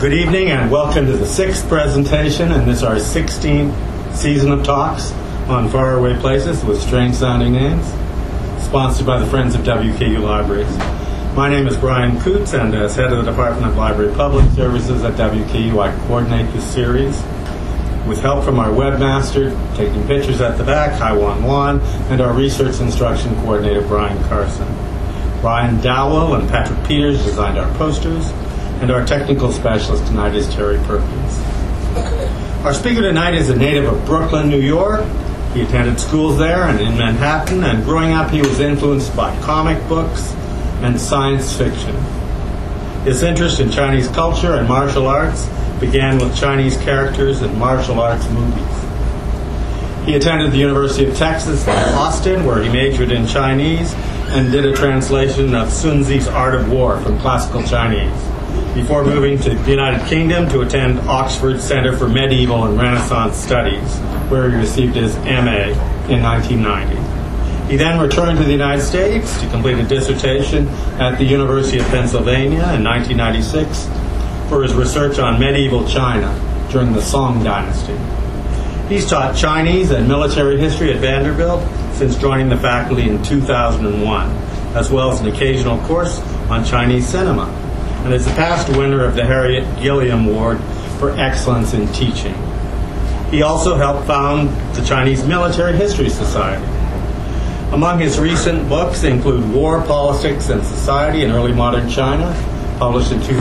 Good evening and welcome to the 6th presentation in this our 16th season of talks on faraway places with strange sounding names, sponsored by the Friends of WKU Libraries. My name is Brian Coots, and as head of the Department of Library Public Services at WKU, I coordinate this series with help from our webmaster, taking pictures at the back, Haiwan Wan, and our research instruction coordinator, Brian Carson. Brian Dowell and Patrick Peters designed our posters, and our technical specialist tonight is Terry Perkins. Our speaker tonight is a native of Brooklyn, New York. He attended schools there and in Manhattan, and growing up he was influenced by comic books and science fiction. His interest in Chinese culture and martial arts began with Chinese characters in martial arts movies. He attended the University of Texas at Austin, where he majored in Chinese and did a translation of Sun Tzu's Art of War from classical Chinese, before moving to the United Kingdom to attend Oxford Center for Medieval and Renaissance Studies, where he received his MA in 1990. He then returned to the United States to complete a dissertation at the University of Pennsylvania in 1996 for his research on medieval China during the Song Dynasty. He's taught Chinese and military history at Vanderbilt since joining the faculty in 2001, as well as an occasional course on Chinese cinema, and is a past winner of the Harriet Gilliam Award for Excellence in Teaching. He also helped found the Chinese Military History Society. Among his recent books include War, Politics, and Society in Early Modern China, published in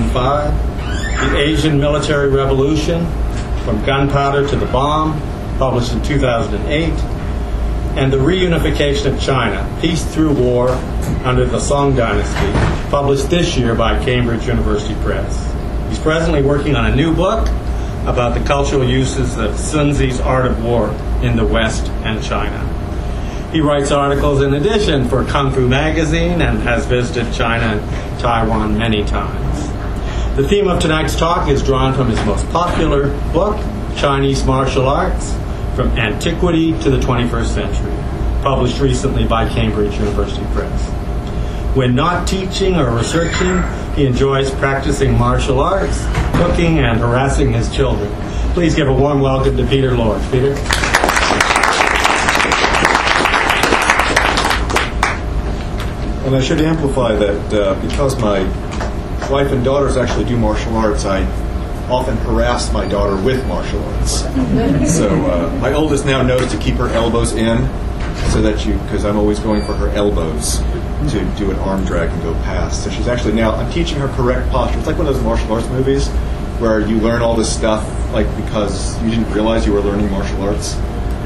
2005, The Asian Military Revolution, From Gunpowder to the Bomb, published in 2008, and The Reunification of China, Peace Through War Under the Song Dynasty, published this year by Cambridge University Press. He's presently working on a new book about the cultural uses of Sun Tzu's Art of War in the West and China. He writes articles in addition for Kung Fu Magazine and has visited China and Taiwan many times. The theme of tonight's talk is drawn from his most popular book, Chinese Martial Arts, From Antiquity to the 21st Century, published recently by Cambridge University Press. When not teaching or researching, he enjoys practicing martial arts, cooking, and harassing his children. Please give a warm welcome to Peter Lord. Peter? And I should amplify that because my wife and daughters actually do martial arts, I often harass my daughter with martial arts. So my oldest now knows to keep her elbows in, so that because I'm always going for her elbows to do an arm drag and go past. So she's actually now, I'm teaching her correct posture. It's like one of those martial arts movies where you learn all this stuff because you didn't realize you were learning martial arts.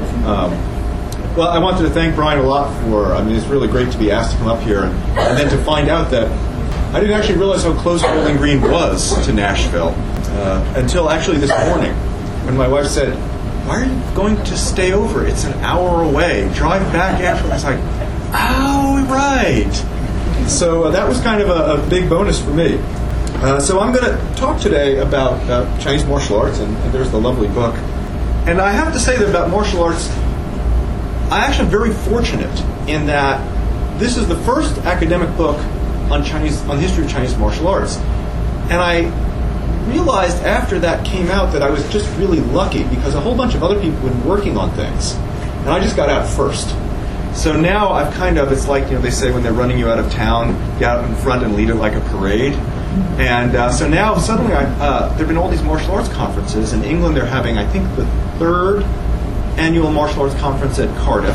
Well, I wanted to thank Brian a lot it's really great to be asked to come up here and then to find out that I didn't actually realize how close Bowling Green was to Nashville until actually this morning when my wife said, "Why are you going to stay over? It's an hour away. Drive back after." I was like, "Oh, right." So that was kind of a big bonus for me. So I'm going to talk today about Chinese martial arts, and there's the lovely book. And I have to say that about martial arts, I actually am very fortunate in that this is the first academic book on the history of Chinese martial arts. And I realized after that came out that I was just really lucky because a whole bunch of other people had been working on things. And I just got out first. So now I've it's like, they say when they're running you out of town, get out in front and lead it like a parade. And so now suddenly there have been all these martial arts conferences. In England they're having, I think, the 3rd annual martial arts conference at Cardiff.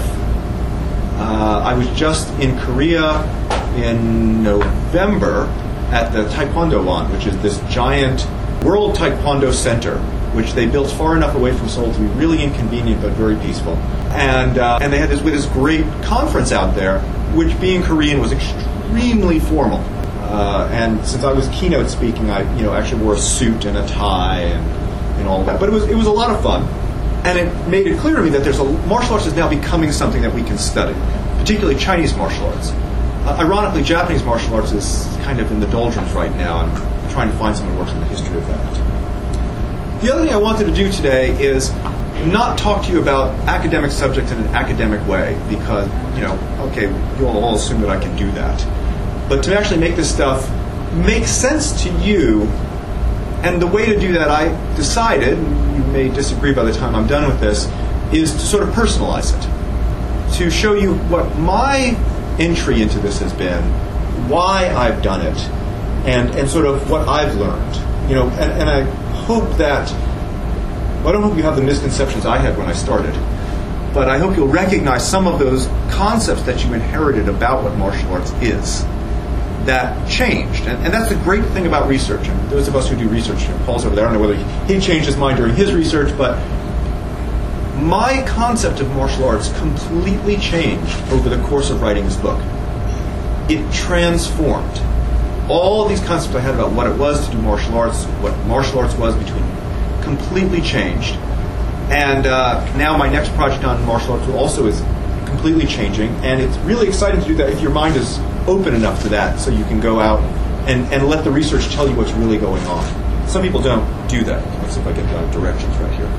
I was just in Korea in November at the Taekwondo Wan, which is this giant World Taekwondo Center, which they built far enough away from Seoul to be really inconvenient but very peaceful. And they had this great conference out there, which being Korean was extremely formal. And since I was keynote speaking, I actually wore a suit and a tie and all that. But it was a lot of fun. And it made it clear to me that martial arts is now becoming something that we can study, particularly Chinese martial arts. Ironically, Japanese martial arts is kind of in the doldrums right now. I'm trying to find someone who works in the history of that. The other thing I wanted to do today is not talk to you about academic subjects in an academic way because, you'll all assume that I can do that. But to actually make this stuff make sense to you And the way to do that, I decided, and you may disagree by the time I'm done with this, is to sort of personalize it. To show you what my entry into this has been, why I've done it, and sort of what I've learned. And I hope that, well, I don't hope you have the misconceptions I had when I started, but I hope you'll recognize some of those concepts that you inherited about what martial arts is that changed. And that's the great thing about research. And those of us who do research, Paul's over there, I don't know whether he changed his mind during his research, but my concept of martial arts completely changed over the course of writing this book. It transformed. All of these concepts I had about what it was to do martial arts, what martial arts was completely changed. And now my next project on martial arts also is completely changing, and it's really exciting to do that if your mind is open enough to that, so you can go out and let the research tell you what's really going on. Some people don't do that. Let's see if I get the directions right here.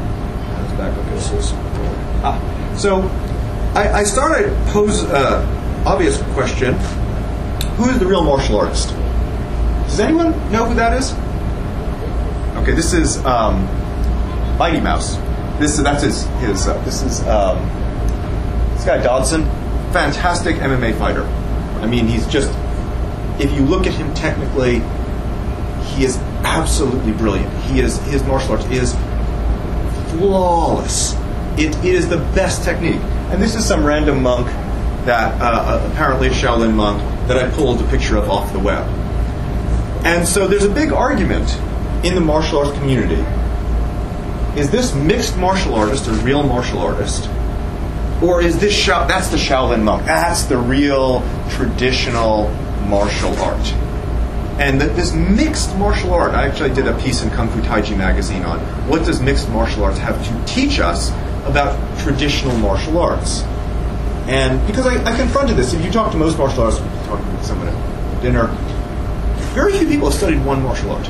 So I started to pose an obvious question. Who is the real martial artist? Does anyone know who that is? Okay, this is Mighty Mouse. This is this guy Dodson, fantastic MMA fighter. I mean, he's just, if you look at him technically, he is absolutely brilliant. His martial arts is flawless. It is the best technique. And this is some random monk that apparently a Shaolin monk that I pulled a picture of off the web. And so there's a big argument in the martial arts community. Is this mixed martial artist a real martial artist? Or is this that's the Shaolin monk? That's the real traditional martial art. And this mixed martial art, I actually did a piece in Kung Fu Taiji magazine on what does mixed martial arts have to teach us about traditional martial arts. And because I confronted this, if you talk to most martial artists, talking with someone at dinner, very few people have studied one martial art.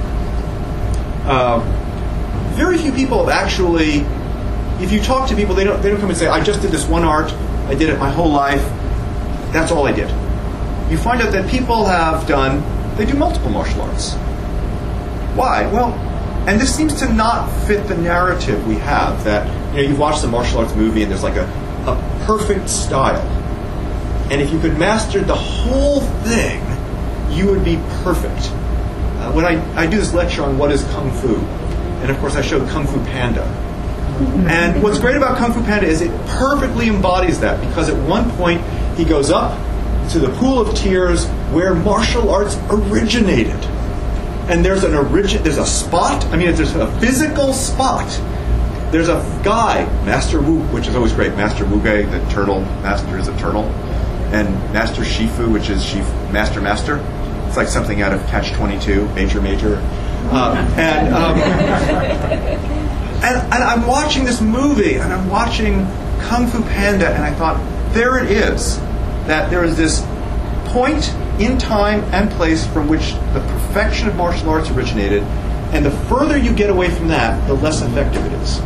Very few people have actually, if you talk to people, they don't come and say, I just did this one art, I did it my whole life, that's all I did. You find out that people they do multiple martial arts. Why? Well, and this seems to not fit the narrative we have that, you've watched the martial arts movie and there's like a perfect style. And if you could master the whole thing, you would be perfect. When I do this lecture on what is Kung Fu, and of course I showed Kung Fu Panda. And what's great about Kung Fu Panda is it perfectly embodies that, because at one point he goes up to the pool of tears where martial arts originated. And there's a spot, there's a physical spot. There's a guy, Master Wu, which is always great, Master Wu Gai, the turtle master is a turtle, and Master Shifu, which is Master. It's like something out of Catch-22, Major. And I'm watching this movie, and I'm watching Kung Fu Panda, and I thought, there it is. That there is this point in time and place from which the perfection of martial arts originated, and the further you get away from that, the less effective it is.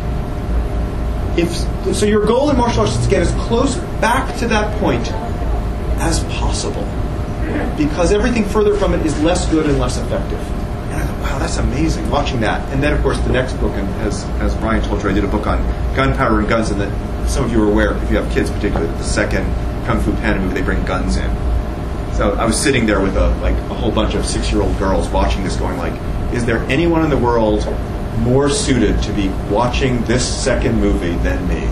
So your goal in martial arts is to get as close back to that point as possible, because everything further from it is less good and less effective. And I thought, wow, that's amazing, watching that. And then, of course, the next book, and as Brian told you, I did a book on gunpowder and guns, and that some of you are aware, if you have kids particularly, the second Kung Fu Panda movie, they bring guns in. So I was sitting there with a whole bunch of 6-year-old girls watching this, going like, is there anyone in the world more suited to be watching this second movie than me?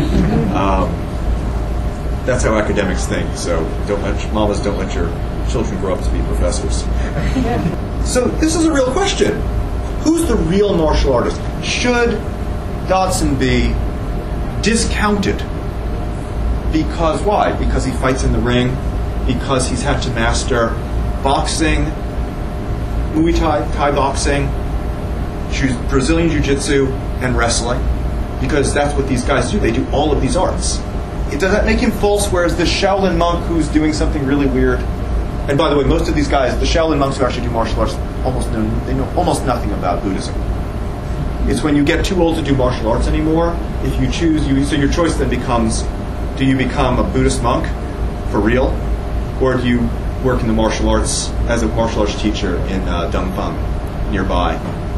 That's how academics think. So mamas don't let your children grow up to be professors. So this is a real question. Who's the real martial artist? Should Dodson be discounted? Because why? Because he fights in the ring, because he's had to master boxing, Muay Thai boxing, Brazilian Jiu-Jitsu, and wrestling, because that's what these guys do. They do all of these arts. Does that make him false, whereas the Shaolin monk who's doing something really weird, and by the way, most of these guys, the Shaolin monks who actually do martial arts, they know almost nothing about Buddhism. It's when you get too old to do martial arts anymore, if you choose, so your choice then becomes, do you become a Buddhist monk for real, or do you work in the martial arts as a martial arts teacher in Dongfang nearby?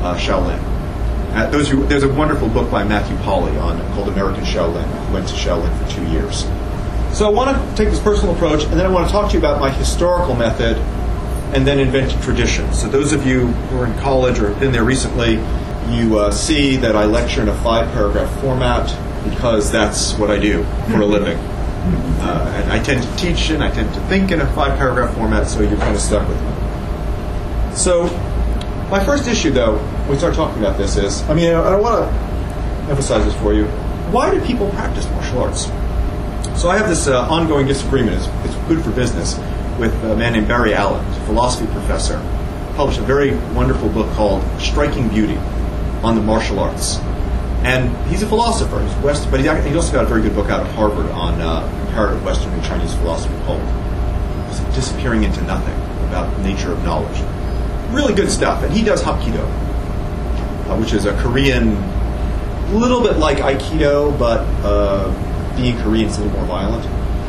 Shaolin. There's a wonderful book by Matthew Polly called American Shaolin. I went to Shaolin for 2 years. So I want to take this personal approach, and then I want to talk to you about my historical method and then invented traditions. So those of you who are in college or have been there recently, you see that I lecture in a 5-paragraph format because that's what I do for a living. And I tend to teach and I tend to think in a 5-paragraph format, so you're kind of stuck with me. So my first issue, though, when we start talking about this is, I want to emphasize this for you. Why do people practice martial arts? So I have this ongoing disagreement, it's good for business, with a man named Barry Allen, a philosophy professor. Published a very wonderful book called Striking Beauty on the martial arts. And he's a philosopher, but he also got a very good book out of Harvard on comparative Western and Chinese philosophy called Disappearing into Nothing, about the nature of knowledge. Really good stuff. And he does Hapkido, which is a Korean, a little bit like Aikido, but being Korean is a little more violent.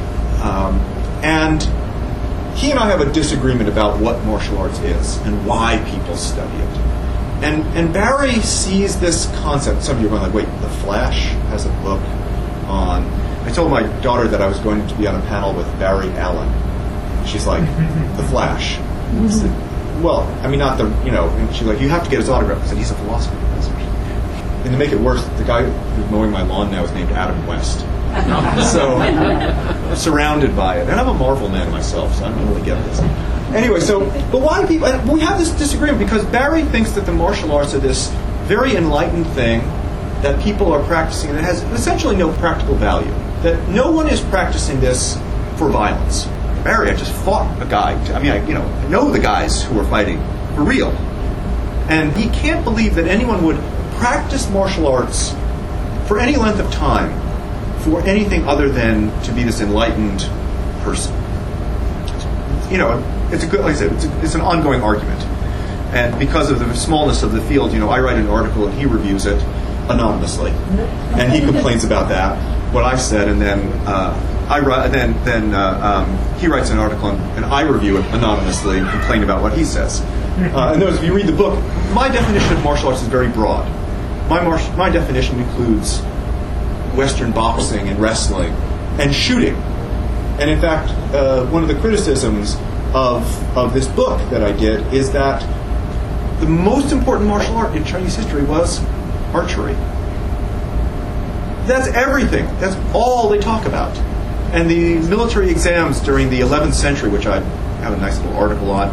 And he and I have a disagreement about what martial arts is and why people study it. And Barry sees this concept. Some of you are going like, wait, The Flash has a book on... I told my daughter that I was going to be on a panel with Barry Allen. She's like, The Flash. I said, well, I mean, not the, and she's like, you have to get his autograph. I said, he's a philosophy professor. And to make it worse, the guy who's mowing my lawn now is named Adam West. So, I'm surrounded by it. And I'm a Marvel man myself, so I don't really get this. Anyway, but why do people... We have this disagreement because Barry thinks that the martial arts are this very enlightened thing that people are practicing and it has essentially no practical value. That no one is practicing this for violence. Barry, I just fought a guy. I know the guys who are fighting for real. And he can't believe that anyone would practice martial arts for any length of time for anything other than to be this enlightened person. It's a good, like I said, it's an ongoing argument. And because of the smallness of the field, I write an article and he reviews it anonymously. And he complains about that, what I said, and then he writes an article and I review it anonymously and complain about what he says. And notice, if you read the book, my definition of martial arts is very broad. My definition includes Western boxing and wrestling and shooting. And in fact, one of the criticisms of this book that I did is that the most important martial art in Chinese history was archery. That's everything. That's all they talk about. And the military exams during the 11th century, which I have a nice little article on,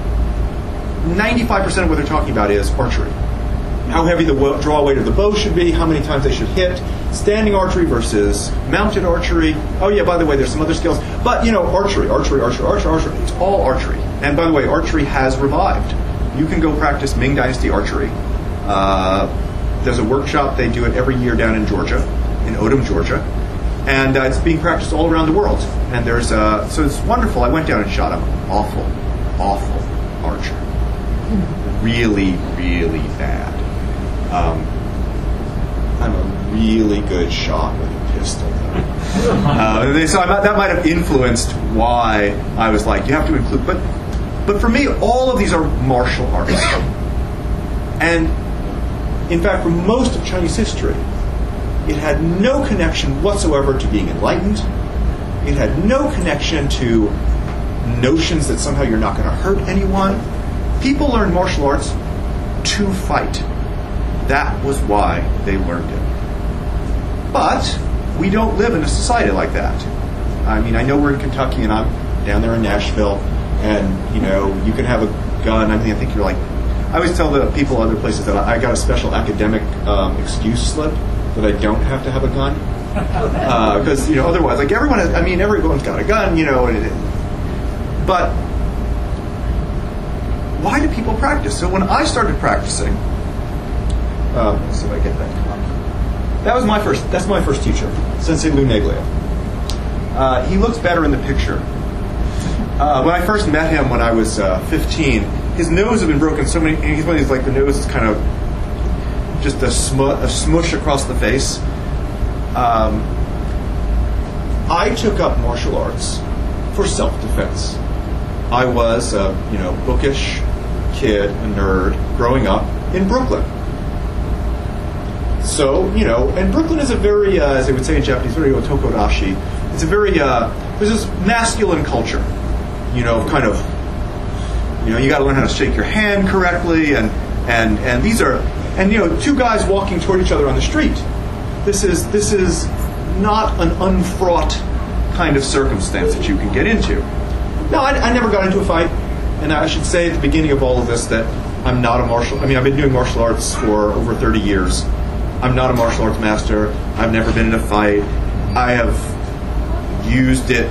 95% of what they're talking about is archery. How heavy the draw weight of the bow should be, how many times they should hit, standing archery versus mounted archery. Oh yeah, by the way, there's some other skills. But, archery. It's all archery. And by the way, archery has revived. You can go practice Ming Dynasty archery. There's a workshop, they do it every year down in Georgia, in Odom, Georgia. And it's being practiced all around the world. And there's so it's wonderful. I went down and shot an awful archer. Really, really bad. I'm a really good shot with a pistol. So that might have influenced why I was like, you have to include. But for me, all of these are martial arts. And in fact, for most of Chinese history, it had no connection whatsoever to being enlightened. It had no connection to notions that somehow you're not going to hurt anyone. People learn martial arts to fight. That was why they learned it. But we don't live in a society like that. I mean, I know we're in Kentucky and I'm down there in Nashville, and you can have a gun. I think you're like, I always tell the people other places that I got a special academic excuse slip that I don't have to have a gun because otherwise, like everyone's got a gun, but why do people practice? So when I started practicing, let's see if I get that clock. That's my first teacher, Sensei Lou Neglia. He looks better in the picture. When I first met him when I was 15, his nose had been broken so many. He's one of these, like, the nose is kind of just a smush across the face. I took up martial arts for self-defense. I was a bookish kid, a nerd, growing up. in Brooklyn. So, and Brooklyn is a very, as they would say in Japanese, very otokodashi. It's a very, there's this masculine culture, kind of, you got to learn how to shake your hand correctly, and these are, two guys walking toward each other on the street. This is not an unfraught kind of circumstance that you can get into. No, I never got into a fight, and I should say at the beginning of all of this that I'm not a I've been doing martial arts for over 30 years. I'm not a martial arts master. I've never been in a fight. I have used it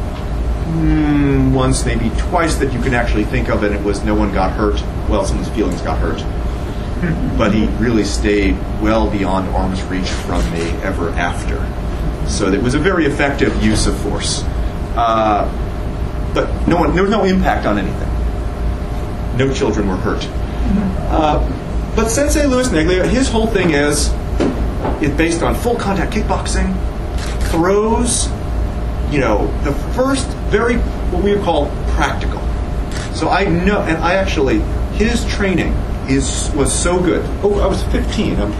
once, maybe twice that you can actually think of, and it was no one got hurt. Well, someone's feelings got hurt. But he really stayed well beyond arm's reach from me ever after. So it was a very effective use of force. But there was no impact on anything. No children were hurt. But Sensei Luis Neglia, his whole thing is based on full contact kickboxing, throws, the first what we would call practical. So I know, and his training was so good. Oh, I was 15. I'm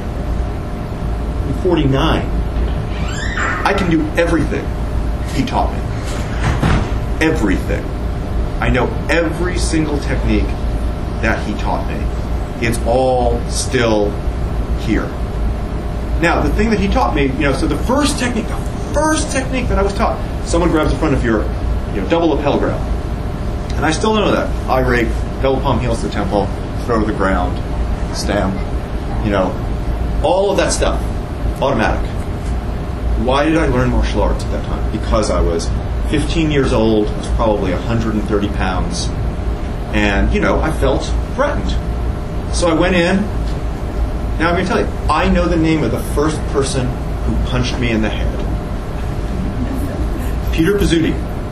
49. I can do everything he taught me. Everything. I know every single technique that he taught me. It's all still here. Now, the thing that he taught me, so the first technique that I was taught, someone grabs the front of your, double lapel grab. And I still know that. Eye rake, double palm heels to temple, throw to the ground, stamp, all of that stuff, automatic. Why did I learn martial arts at that time? Because I was 15 years old, I was probably 130 pounds, and, I felt threatened. So I went in. Now I'm going to tell you, I know the name of the first person who punched me in the head. Peter Pizzuti.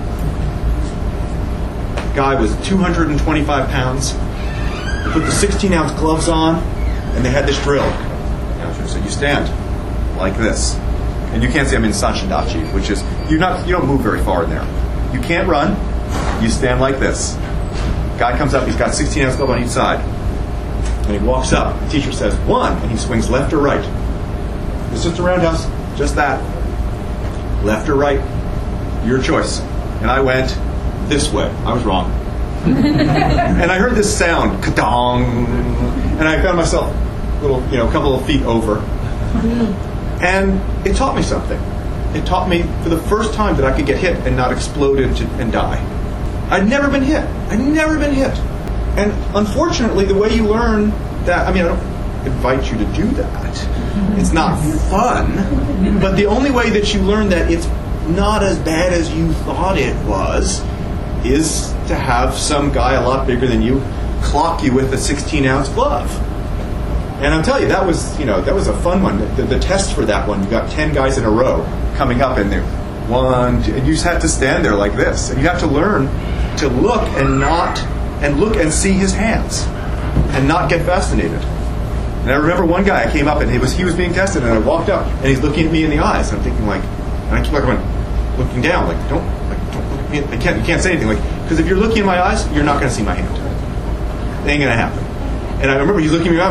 Guy was 225 pounds. They put the 16-ounce gloves on, and they had this drill. So you stand like this. And you can't see I'm in Sanshindachi, which is, you don't move very far in there. You can't run. You stand like this. Guy comes up, he's got 16-ounce glove on each side. And he walks up. The teacher says, 1, and he swings left or right. It's just a roundhouse. Just that. Left or right. Your choice. And I went this way. I was wrong. And I heard this sound, ka-dong, and I found myself a couple of feet over. And it taught me something. It taught me for the first time that I could get hit and not explode and die. I'd never been hit. And unfortunately, the way you learn that, I don't invite you to do that. It's not fun. But the only way that you learn that it's not as bad as you thought it was is to have some guy a lot bigger than you clock you with a 16-ounce glove. And I'll tell you, that was a fun one. The test for that one, you got 10 guys in a row coming up in there. 1, 2, and you just have to stand there like this. And you have to learn to look and see his hands and not get fascinated. And I remember one guy, I came up and he was being tested, and I walked up and he's looking at me in the eyes, and I'm thinking and I keep looking down, don't look at me. You can't say anything, because if you're looking in my eyes, you're not going to see my hand. It ain't going to happen. And I remember he's looking at me, I'm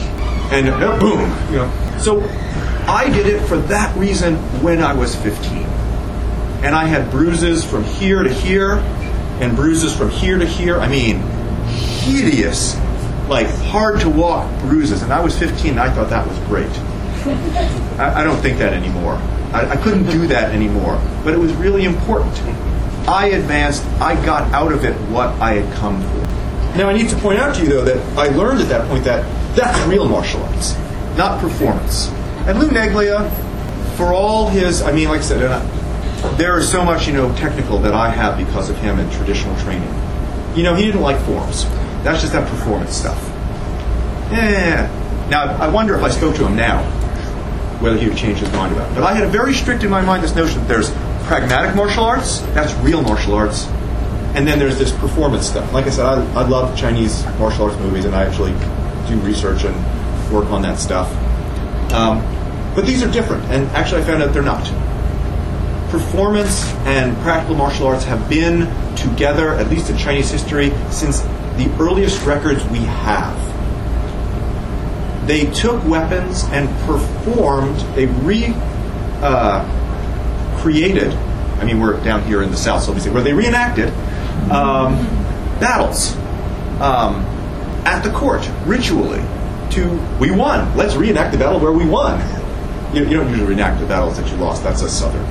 boom, So I did it for that reason when I was 15. And I had bruises from here to here, and bruises from here to here. Hideous, hard to walk bruises. And I was 15, and I thought that was great. I don't think that anymore. I couldn't do that anymore. But it was really important. I advanced. I got out of it what I had come for. Now, I need to point out to you, though, that I learned at that point that that's real martial arts, not performance. And Lou Neglia, for all his, like I said, there is so much, technical that I have because of him in traditional training. He didn't like forms. That's just that performance stuff. Now, I wonder if I spoke to him now, whether he would change his mind about it. But I had very strict in my mind this notion that there's pragmatic martial arts, that's real martial arts, and then there's this performance stuff. Like I said, I love Chinese martial arts movies, and I actually do research and work on that stuff. But these are different, and actually I found out they're not. Performance and practical martial arts have been together, at least in Chinese history, since the earliest records we have. they took weapons and performed, they created, I mean, we're down here in the South, so obviously, where they reenacted battles at the court, ritually, we won. Let's reenact the battle where we won. You don't usually reenact the battles that you lost. That's a Southern.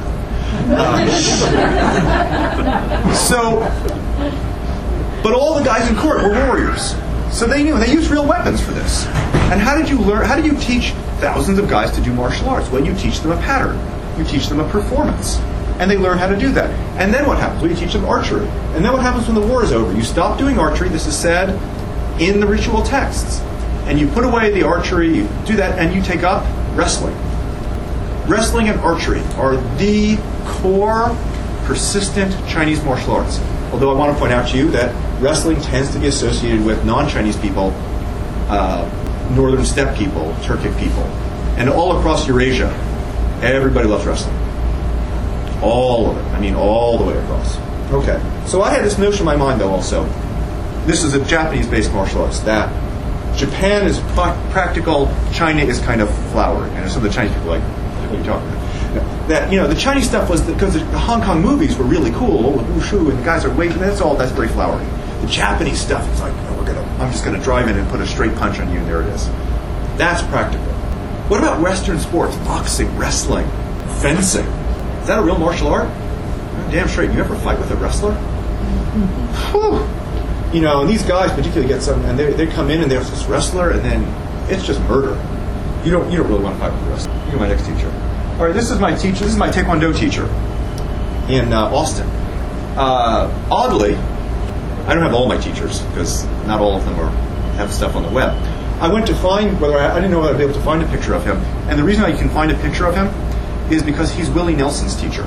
But all the guys in court were warriors. So they knew, and they used real weapons for this. And how did you teach thousands of guys to do martial arts? Well, you teach them a pattern. You teach them a performance. And they learn how to do that. And then what happens? Well, you teach them archery. And then what happens when the war is over? You stop doing archery. This is said in the ritual texts. And you put away the archery, you do that, and you take up wrestling. Wrestling and archery are the core, persistent Chinese martial arts. Although I want to point out to you that wrestling tends to be associated with non-Chinese people, northern steppe people, Turkic people. And all across Eurasia, everybody loves wrestling. All of it. I mean, all the way across. Okay. So I had this notion in my mind, though, also. This is a Japanese-based martial arts, that Japan is practical, China is kind of flowery. And some of the Chinese people are like, what are you talking about? That, the Chinese stuff was, because the Hong Kong movies were really cool, with wushu, and the guys are waving, that's very flowery. The Japanese stuff is like, I'm just going to drive in and put a straight punch on you, and there it is. That's practical. What about Western sports? Boxing, wrestling, fencing. Is that a real martial art? Damn straight. You ever fight with a wrestler? Whew. And these guys particularly get some, and they come in and there's this wrestler, and then it's just murder. You don't really want to fight with a wrestler. You're my next teacher. All right, this is my teacher. This is my Taekwondo teacher in Austin. Oddly, I don't have all my teachers because not all of them have stuff on the web. I went to find I didn't know I'd be able to find a picture of him, and the reason I can find a picture of him is because he's Willie Nelson's teacher.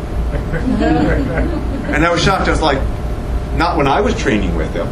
And I was shocked. I was like, not when I was training with him.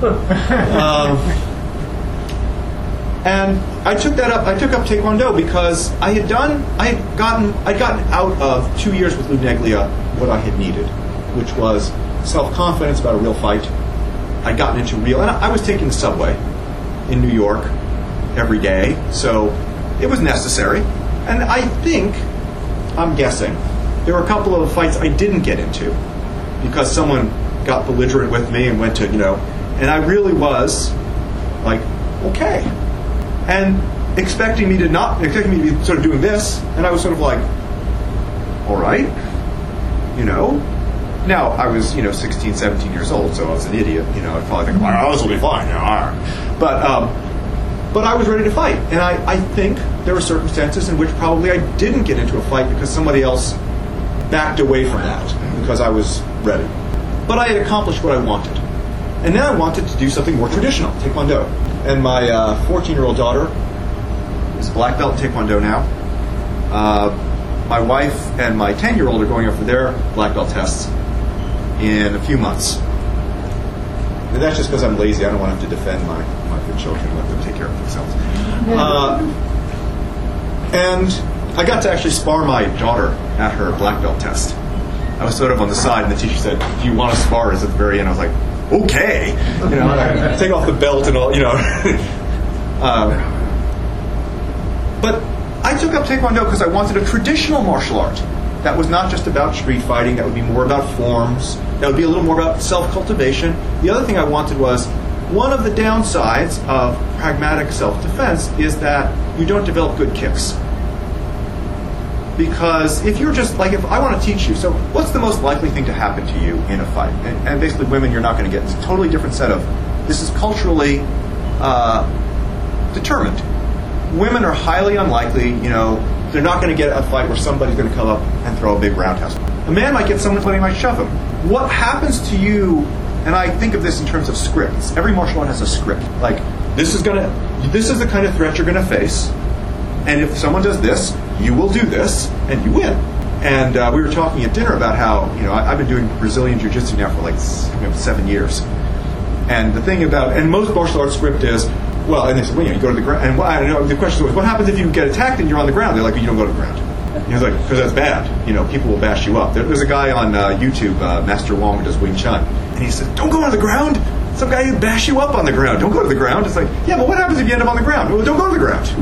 And I took that up. I took up Taekwondo because I'd gotten out of 2 years with Lou Neglia what I had needed, which was self-confidence about a real fight. I'd gotten into and I was taking the subway in New York every day, so it was necessary. And I'm guessing, there were a couple of fights I didn't get into because someone got belligerent with me and went to, and I really was like, okay. And expecting me to be sort of doing this, and I was sort of like, all right, Now, I was, 16, 17 years old, so I was an idiot, I'd probably think, well, this will be fine, But I was ready to fight, and I think there were circumstances in which probably I didn't get into a fight because somebody else backed away from that because I was ready. But I had accomplished what I wanted. And now I wanted to do something more traditional, Taekwondo. And my 14-year-old daughter is a black belt in Taekwondo now. My wife and my 10-year-old are going up for their black belt tests in a few months. And that's just because I'm lazy. I don't want to have to defend my good children and let them take care of themselves. And I got to actually spar my daughter at her black belt test. I was sort of on the side, and the teacher said, "Do you want to spar?" At the very end, I was like, "Okay," take off the belt and all, But I took up Taekwondo because I wanted a traditional martial art that was not just about street fighting. That would be more about forms. That would be a little more about self-cultivation. The other thing I wanted was, one of the downsides of pragmatic self-defense is that you don't develop good kicks. Because if you're just, if I want to teach you, so what's the most likely thing to happen to you in a fight? And basically women you're not going to get. It's a totally different set of, this is culturally determined. Women are highly unlikely, they're not going to get a fight where somebody's going to come up and throw a big roundhouse. A man might get someone who might shove him. What happens to you, and I think of this in terms of scripts. Every martial art has a script. This is the kind of threat you're going to face. And if someone does this, you will do this, and you win. And we were talking at dinner about how, I've been doing Brazilian Jiu-Jitsu now for 7 years. And the thing and most martial arts script is, and they said, you go to the ground. And the question was, what happens if you get attacked and you're on the ground? They're like, you don't go to the ground. And he's like, because that's bad. People will bash you up. There's a guy on YouTube, Master Wong, who does Wing Chun. And he said, don't go on the ground. Some guy will bash you up on the ground. Don't go to the ground. It's like, yeah, but what happens if you end up on the ground? Well, don't go to the ground.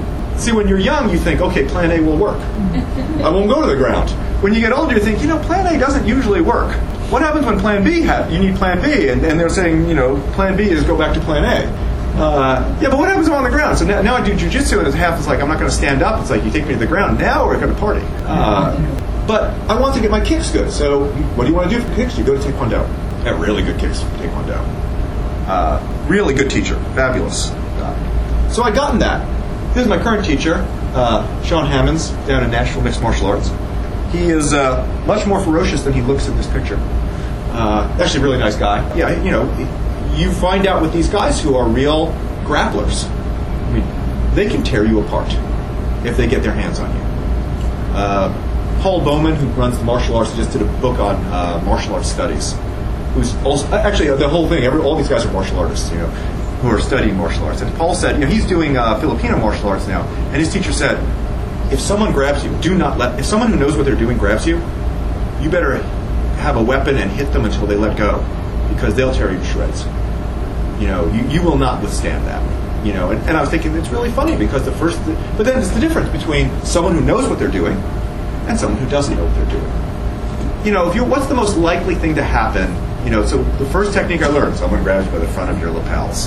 See, when you're young, you think, okay, plan A will work. I won't go to the ground. When you get older, you think, plan A doesn't usually work. What happens when plan B you need plan B? And they're saying, plan B is go back to plan A. Yeah, but what happens if I'm on the ground? So now I do jiu-jitsu, and half is like, I'm not going to stand up. It's like, you take me to the ground. Now we're going to party. But I want to get my kicks good. So what do you want to do for kicks? You go to Taekwondo. I have really good kicks for Taekwondo. Really good teacher. Fabulous. So I got in that. This is my current teacher, Sean Hammonds, down in Nashville Mixed Martial Arts. He is much more ferocious than he looks in this picture. Actually, a really nice guy. Yeah, you find out with these guys who are real grapplers. I mean, they can tear you apart if they get their hands on you. Paul Bowman, who runs the martial arts, just did a book on martial arts studies. Who's also actually the whole thing? All these guys are martial artists, who are studying martial arts. And Paul said, he's doing Filipino martial arts now, and his teacher said, if someone grabs you, if someone who knows what they're doing grabs you, you better have a weapon and hit them until they let go, because they'll tear you to shreds. You will not withstand that. And I was thinking, it's really funny because but then it's the difference between someone who knows what they're doing and someone who doesn't know what they're doing. What's the most likely thing to happen? So the first technique I learned, someone grabs you by the front of your lapels.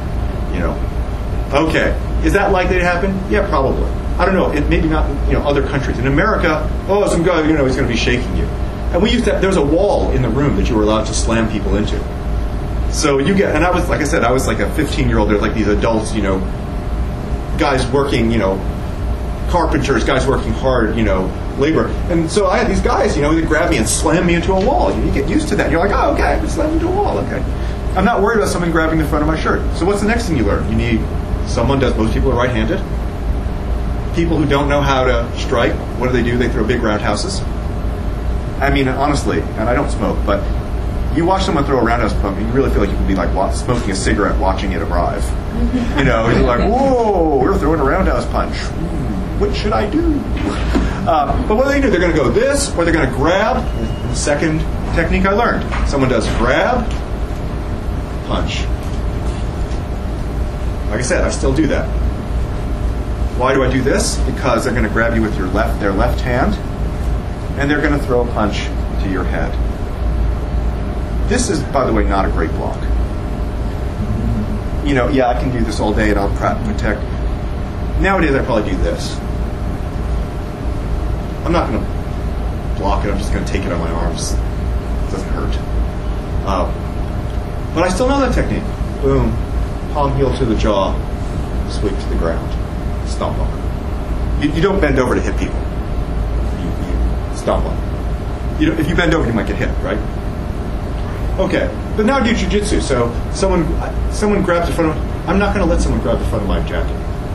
Okay, is that likely to happen? Yeah, probably. I don't know. Maybe not. Other countries. In America, some guy, he's going to be shaking you. And there was a wall in the room that you were allowed to slam people into. So and I was, like I said, I was like a 15-year-old. There's like these adults, guys working, carpenters, guys working hard, labor. And so I had these guys, they grab me and slam me into a wall. You get used to that. You're like, oh, okay, I'm slammed into a wall. Okay. I'm not worried about someone grabbing the front of my shirt. So what's the next thing you learn? Most people are right-handed. People who don't know how to strike, what do? They throw big roundhouses. I mean, honestly, and I don't smoke, but you watch someone throw a roundhouse punch, and you really feel like you could be like smoking a cigarette watching it arrive. You're like, whoa, we're throwing a roundhouse punch. What should I do? But what do? They're going to go this, or they're going to grab. The second technique I learned. Someone does grab, punch. Like I said, I still do that. Why do I do this? Because they're going to grab you with their left hand, and they're going to throw a punch to your head. This is, by the way, not a great block. I can do this all day, and I'll protect. Nowadays, I probably do this. I'm not going to block it. I'm just going to take it on my arms. It doesn't hurt. But I still know that technique. Boom. Palm heel to the jaw. Sweep to the ground. Stomp on them. You don't bend over to hit people. You stomp on them. If you bend over, you might get hit, right? Okay. But now I do jiu-jitsu. So someone grabs the front of... I'm not going to let someone grab the front of my jacket.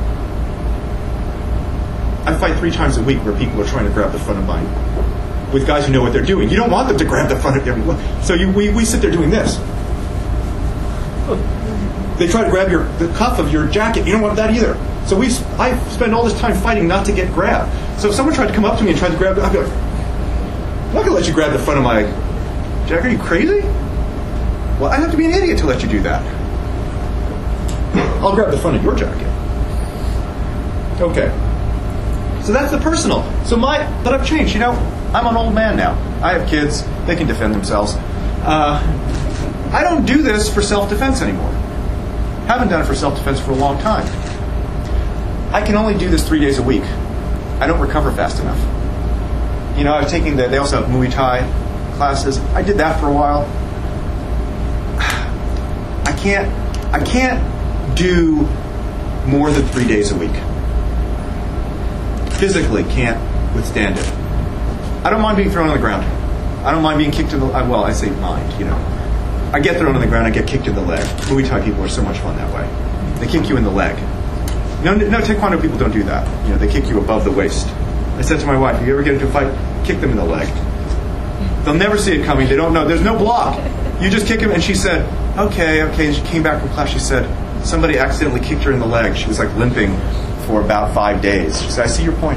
I fight 3 times a week where people are trying to grab the front of mine with guys who know what they're doing. You don't want them to grab the front of everyone. So we sit there doing this. They try to grab the cuff of your jacket. You don't want that either. So I spend all this time fighting not to get grabbed. So if someone tried to come up to me and tried to grab it, I'd be like, I'm not going to let you grab the front of my jacket. Are you crazy? Well, I'd have to be an idiot to let you do that. I'll grab the front of your jacket. Okay. So that's the personal. But I've changed. I'm an old man now. I have kids. They can defend themselves. I don't do this for self-defense anymore. Haven't done it for self-defense for a long time. I can only do this 3 days a week. I don't recover fast enough. I was taking they also have Muay Thai classes. I did that for a while. I can't do more than 3 days a week. Physically can't withstand it. I don't mind being thrown on the ground. I don't mind being kicked in the... I say mind, I get thrown on the ground, I get kicked in the leg. Muay Thai people are so much fun that way. They kick you in the leg. No, Taekwondo people don't do that. They kick you above the waist. I said to my wife, if you ever get into a fight, kick them in the leg. They'll never see it coming. They don't know. There's no block. You just kick him. And she said, okay. And she came back from class. She said, somebody accidentally kicked her in the leg. She was like limping for about 5 days. She said, I see your point.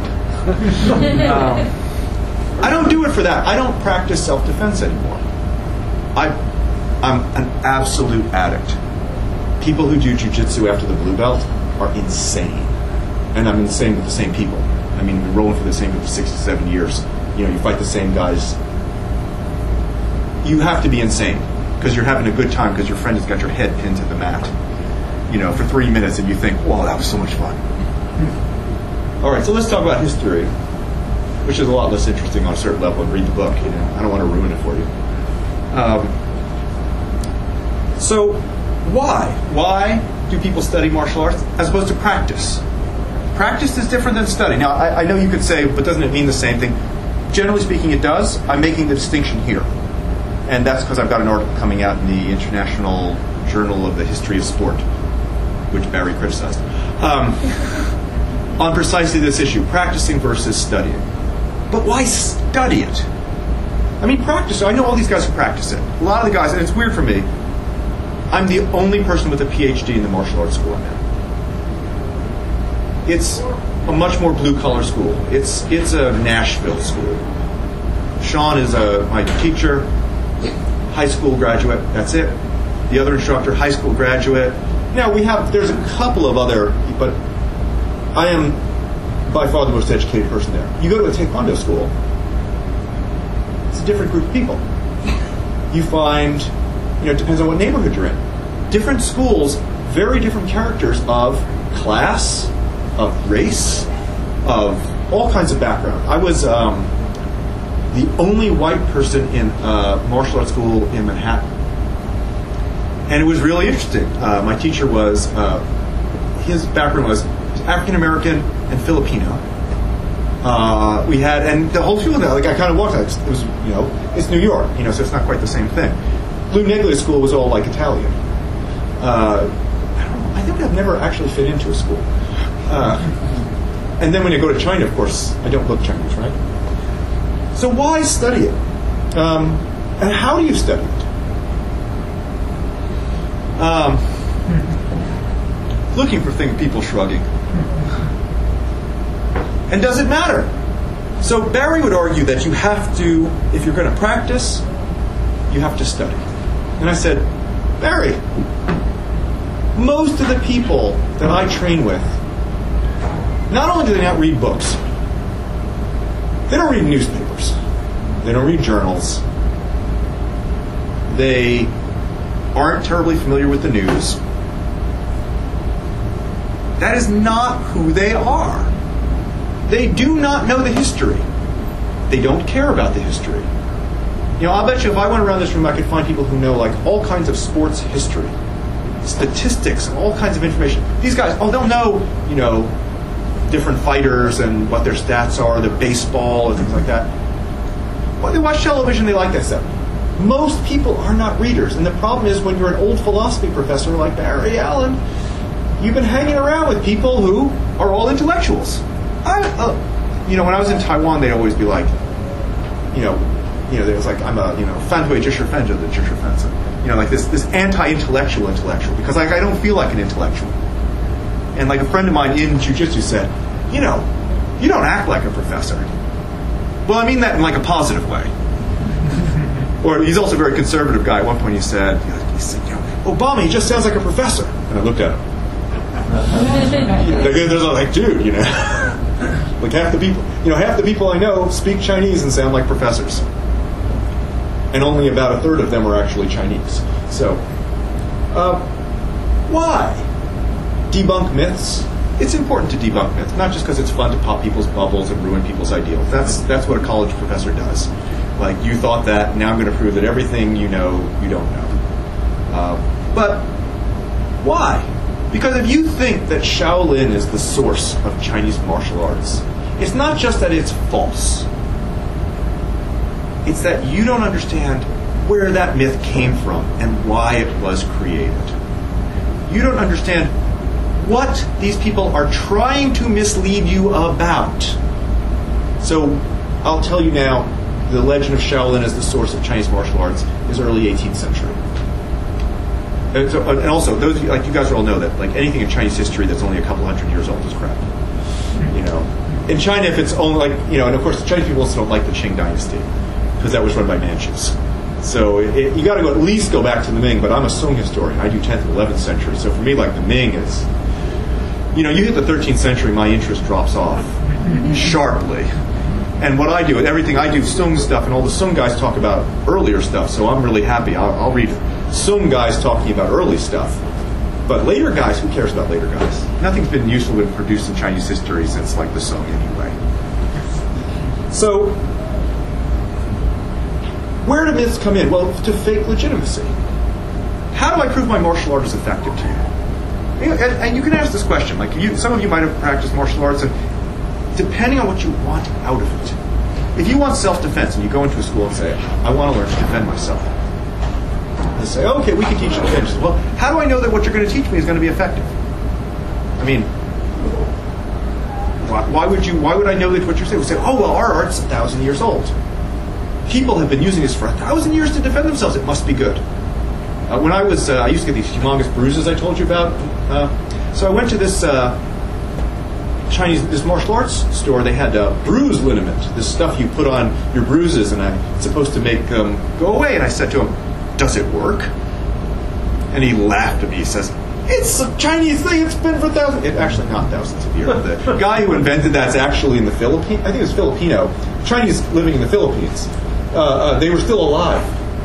I don't do it for that. I don't practice self-defense anymore. I'm an absolute addict. People who do jiu-jitsu after the blue belt are insane. and I'm insane with the same people. I mean, I've been rolling for the same people for 67 years. You fight the same guys. You have to be insane because you're having a good time because your friend has got your head pinned to the mat, for 3 minutes, and you think, "Wow, that was so much fun." All right, so let's talk about history, which is a lot less interesting on a certain level, and read the book. I don't want to ruin it for you. So, why? Why do people study martial arts as opposed to practice? Practice is different than study. Now, I know you could say, but doesn't it mean the same thing? Generally speaking, it does. I'm making the distinction here. And that's because I've got an article coming out in the International Journal of the History of Sport, which Barry criticized, on precisely this issue, practicing versus studying. But why study it? I mean, practice. I know all these guys who practice it. A lot of the guys, and it's weird for me, I'm the only person with a PhD in the martial arts school I'm in. It's a much more blue-collar school. It's a Nashville school. Sean is my teacher, high school graduate. That's it. The other instructor, high school graduate. Now there's a couple of other, but I am by far the most educated person there. You go to a Taekwondo school, it's a different group of people. You find, it depends on what neighborhood you're in. Different schools, very different characters of class, of race, of all kinds of background. I was the only white person in martial arts school in Manhattan. And it was really interesting. My teacher was, his background was African-American and Filipino. And the whole school, I kind of walked out. It was, it's New York, so it's not quite the same thing. Lou Neglia school was all Italian. I don't know. I think I've never actually fit into a school. And then when you go to China, of course, I don't look Chinese, right? So why study it? And how do you study it? Looking for people shrugging. And does it matter? So Barry would argue that you have to, if you're going to practice, you have to study. And I said, Barry, most of the people that I train with, not only do they not read books, they don't read newspapers, they don't read journals, they aren't terribly familiar with the news. That is not who they are. They do not know the history. They don't care about the history. I'll bet you if I went around this room, I could find people who know all kinds of sports history, statistics, all kinds of information. These guys, they'll know, different fighters and what their stats are, their baseball and things like that. Well, they watch television, they like that stuff. Most people are not readers, and the problem is when you're an old philosophy professor like Barry Allen, you've been hanging around with people who are all intellectuals. When I was in Taiwan, they'd always be like, there was I'm a, fan hui zhi fan, the zhi fan. This anti-intellectual, because I don't feel like an intellectual. And a friend of mine in jiu-jitsu said, you don't act like a professor. Well, I mean that in a positive way. Or he's also a very conservative guy. At one point he said, Obama, he just sounds like a professor. And I looked at him. There's dude, half the people I know speak Chinese and sound like professors. And only about a third of them are actually Chinese. So, why? Debunk myths. It's important to debunk myths, not just because it's fun to pop people's bubbles and ruin people's ideals. That's what a college professor does. You thought that, now I'm going to prove that everything you know, you don't know. But why? Because if you think that Shaolin is the source of Chinese martial arts, it's not just that it's false. It's that you don't understand where that myth came from and why it was created. You don't understand what these people are trying to mislead you about. So I'll tell you now, the legend of Shaolin as the source of Chinese martial arts is early 18th century. And also, those you guys all know that anything in Chinese history that's only a couple hundred years old is crap. In China, if it's only and of course the Chinese people also don't like the Qing dynasty because that was run by Manchus. So you got to at least go back to the Ming. But I'm a Song historian. I do 10th and 11th century. So for me, the Ming is, you hit the 13th century, my interest drops off sharply. And what I do, everything I do, Sung stuff, and all the Sung guys talk about earlier stuff, so I'm really happy. I'll read Sung guys talking about early stuff. But later guys, who cares about later guys? Nothing's been useful in producing Chinese history since, like, the Sung anyway. So, where do myths come in? Well, to fake legitimacy. How do I prove my martial art is effective to you? And you can ask this question. Like, some of you might have practiced martial arts, and depending on what you want out of it. If you want self-defense and you go into a school and say, I want to learn to defend myself. They say, okay, we can teach you to defend yourself. Well, how do I know that what you're going to teach me is going to be effective? I mean, why would I know that what you're saying? We say, oh, well, our art's 1,000 years old. People have been using this for 1,000 years to defend themselves. It must be good. When I used to get these humongous bruises I told you about. So I went to this this martial arts store. They had bruise liniment, this stuff you put on your bruises, and it's supposed to make them go away. And I said to him, does it work? And he laughed at me. He says, it's a Chinese thing. It's been for thousands. Actually, not thousands of years. The guy who invented that's actually in the Philippines. I think it was Filipino. Chinese living in the Philippines. They were still alive.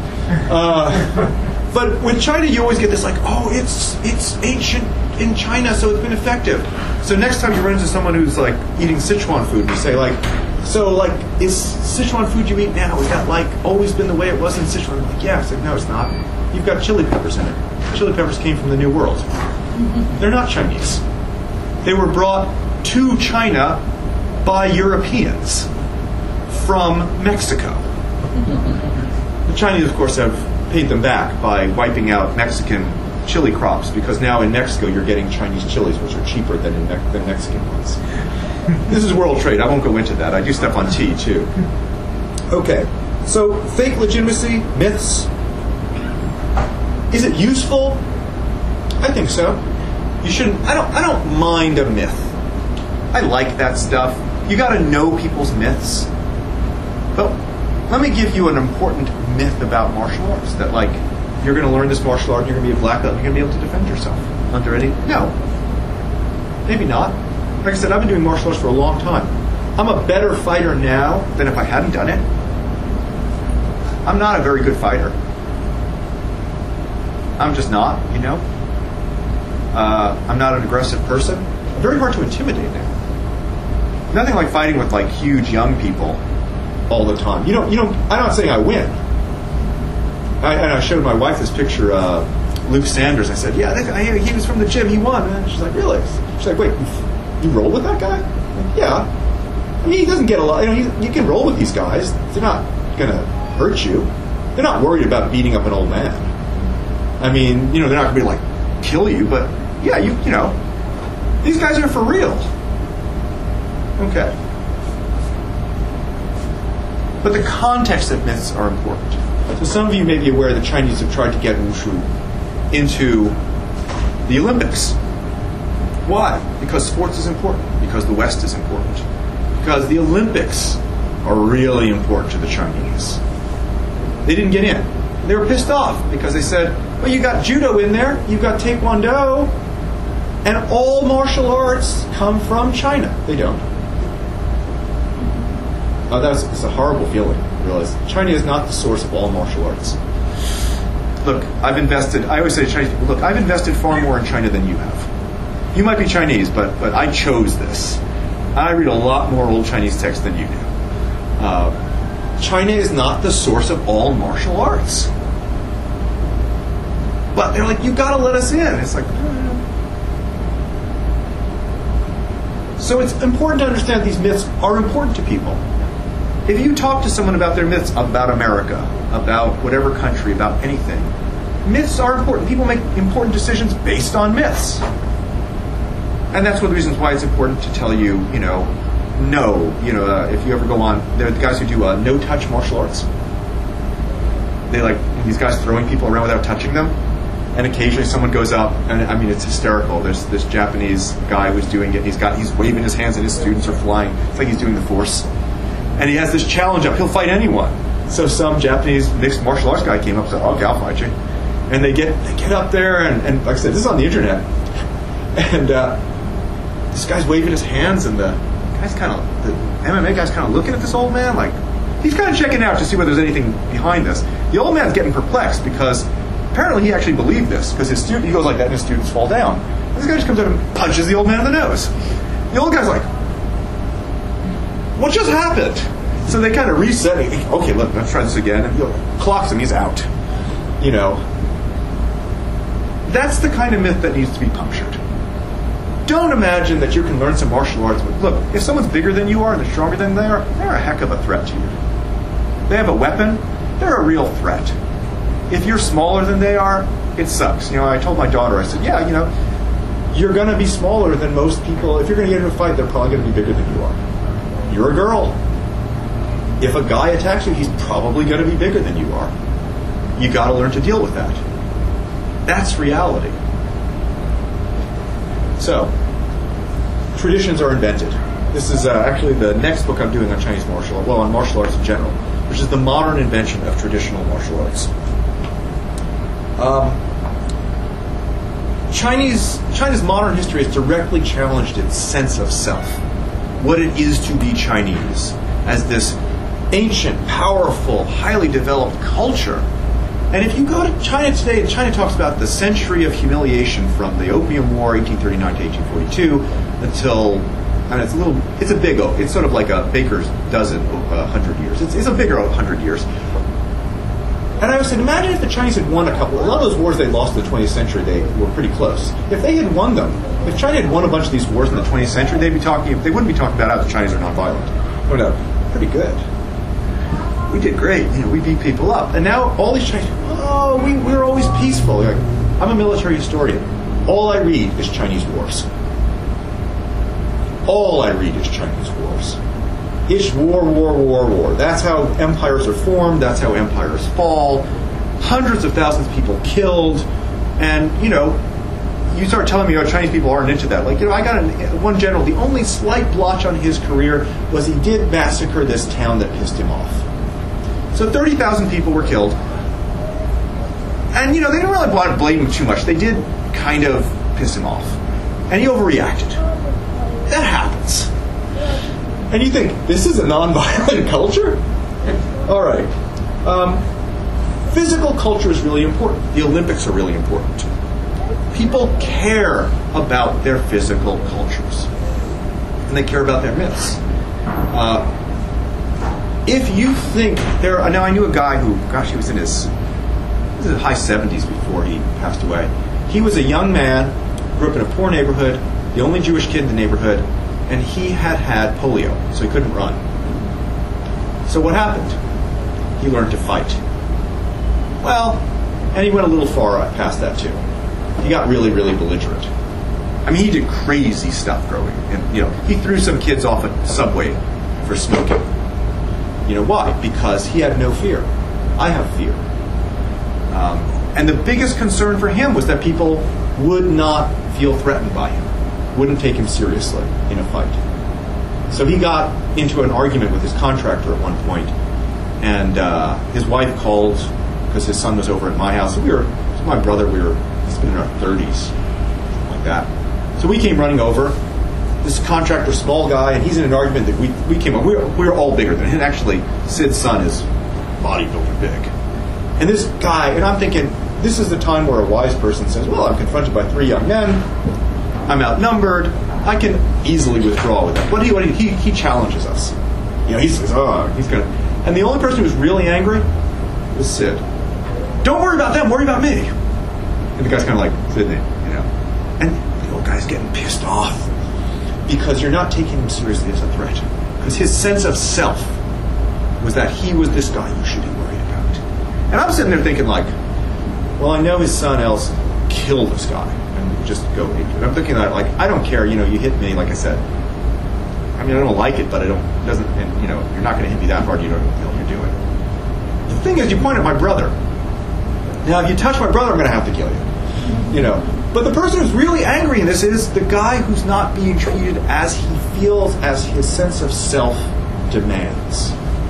But with China, you always get this like, oh, it's ancient in China, so it's been effective. So next time you run into someone who's like eating Sichuan food, you say like, so like, is Sichuan food you eat now, is that like always been the way it was in Sichuan? I'm like, yeah. It's like, no, it's not. You've got chili peppers in it. Chili peppers came from the New World. They're not Chinese. They were brought to China by Europeans from Mexico. The Chinese, of course, have paid them back by wiping out Mexican chili crops, because now in Mexico you're getting Chinese chilies, which are cheaper than Mexican ones. This is world trade. I won't go into that. I do stuff on tea, too. Okay, so fake legitimacy, myths. Is it useful? I think so. You shouldn't. I don't mind a myth. I like that stuff. You got to know people's myths. But let me give you an important myth about martial arts. That, like, you're going to learn this martial art, and you're going to be a black belt, and you're going to be able to defend yourself under any... No. Maybe not. Like I said, I've been doing martial arts for a long time. I'm a better fighter now than if I hadn't done it. I'm not a very good fighter. I'm just not, you know. I'm not an aggressive person. I'm very hard to intimidate now. Nothing like fighting with like huge young people all the time. You know. I'm not saying I win. I showed my wife this picture, Luke Sanders. I said, yeah, he was from the gym. He won. And she's like, really? She's like, wait, you roll with that guy? I'm like, yeah. I mean, he doesn't get a lot. You know, you can roll with these guys. They're not going to hurt you. They're not worried about beating up an old man. I mean, you know, they're not going to be like kill you, but yeah, you know, these guys are for real. Okay. But the context of myths are important. So some of you may be aware the Chinese have tried to get Wushu into the Olympics. Why? Because sports is important. Because the West is important. Because the Olympics are really important to the Chinese. They didn't get in. They were pissed off because they said, well, you got judo in there, you've got taekwondo, and all martial arts come from China. They don't. It's a horrible feeling, I realize. China is not the source of all martial arts. Look, I always say to Chinese people, look, I've invested far more in China than you have. You might be Chinese, but I chose this. I read a lot more old Chinese texts than you do. China is not the source of all martial arts. But they're like, you gotta let us in. It's like, So it's important to understand these myths are important to people. If you talk to someone about their myths about America, about whatever country, about anything, myths are important. People make important decisions based on myths. And that's one of the reasons why it's important to tell you, if you ever go on, there are the guys who do no-touch martial arts. They like these guys throwing people around without touching them. And occasionally someone goes up, and I mean, it's hysterical. There's this Japanese guy who's doing it. He's waving his hands, and his students are flying. It's like he's doing the Force. And he has this challenge up. He'll fight anyone. So some Japanese mixed martial arts guy came up and said, okay, I'll fight you. And they get up there, and like I said, this is on the internet. And this guy's waving his hands, and the MMA guy's kind of looking at this old man like he's kind of checking out to see whether there's anything behind this. The old man's getting perplexed because apparently he actually believed this, because he goes like that and his students fall down. And this guy just comes out and punches the old man in the nose. The old guy's like, what just happened? So they kind of reset. And okay, look, let's try this again. And clocks him, he's out. That's the kind of myth that needs to be punctured. Don't imagine that you can learn some martial arts. Look, if someone's bigger than you are and they're stronger than they are, they're a heck of a threat to you. They have a weapon, they're a real threat. If you're smaller than they are, it sucks. I told my daughter, I said, you're going to be smaller than most people. If you're going to get into a fight, they're probably going to be bigger than you are. You're a girl. If a guy attacks you, he's probably going to be bigger than you are. You got to learn to deal with that. That's reality. So, traditions are invented. This is actually the next book I'm doing on Chinese martial arts, on martial arts in general, which is the modern invention of traditional martial arts. China's modern history has directly challenged its sense of self, what it is to be Chinese, as this ancient, powerful, highly developed culture. And if you go to China today, China talks about the century of humiliation from the Opium War, 1839 to 1842, until, it's sort of like a baker's dozen 100 years. It's a bigger 100 years. And I was saying, imagine if the Chinese had won a lot of those wars they lost in the 20th century, they were pretty close. If they had won them, if China had won a bunch of these wars in the 20th century, they wouldn't be talking about how the Chinese are nonviolent. Oh no, pretty good. We did great. We beat people up. And now all these Chinese, we were always peaceful. Like, I'm a military historian. All I read is Chinese wars. All I read is Chinese wars. It's war. That's how empires are formed. That's how empires fall. Hundreds of thousands of people killed. And, you start telling me, Chinese people aren't into that. Like, I got one general, the only slight blotch on his career was he did massacre this town that pissed him off. So 30,000 people were killed. And, they didn't really want to blame him too much. They did kind of piss him off. And he overreacted. That happens. And you think, this is a nonviolent culture? All right. Physical culture is really important. The Olympics are really important. People care about their physical cultures. And they care about their myths. If you think now I knew a guy who, he was in his high 70s before he passed away. He was a young man, grew up in a poor neighborhood, the only Jewish kid in the neighborhood, and he had polio, so he couldn't run. So what happened? He learned to fight. Well, and he went a little far past that too. He got really, really belligerent. He did crazy stuff growing, and he threw some kids off a subway for smoking. Why? Because he had no fear. I have fear. And the biggest concern for him was that people would not feel threatened by him, wouldn't take him seriously in a fight. So he got into an argument with his contractor at one point, and his wife called because his son was over at my house. My brother, he's been in our 30s, something like that. So we came running over. This contractor, small guy, and he's in an argument that we came up. We were all bigger than him. And actually, Sid's son is bodybuilder big. And this guy, and I'm thinking, this is the time where a wise person says, well, I'm confronted by 3 young men. I'm outnumbered. I can easily withdraw with that. But he challenges us. He says, he's going to. And the only person who was really angry was Sid. Don't worry about them, worry about me. And the guy's kind of like, Sydney, And the old guy's getting pissed off. Because you're not taking him seriously as a threat. Because his sense of self was that he was this guy you should be worried about. And I'm sitting there thinking like, well, I know his son else killed this guy. And just go into it. I'm thinking that, like, I don't care, you hit me, like I said. I don't like it, but you're not going to hit me that hard, you don't know what the hell you're doing. The thing is, you point at my brother. Now, if you touch my brother, I'm going to have to kill you. But the person who's really angry in this is the guy who's not being treated as he feels, as his sense of self demands.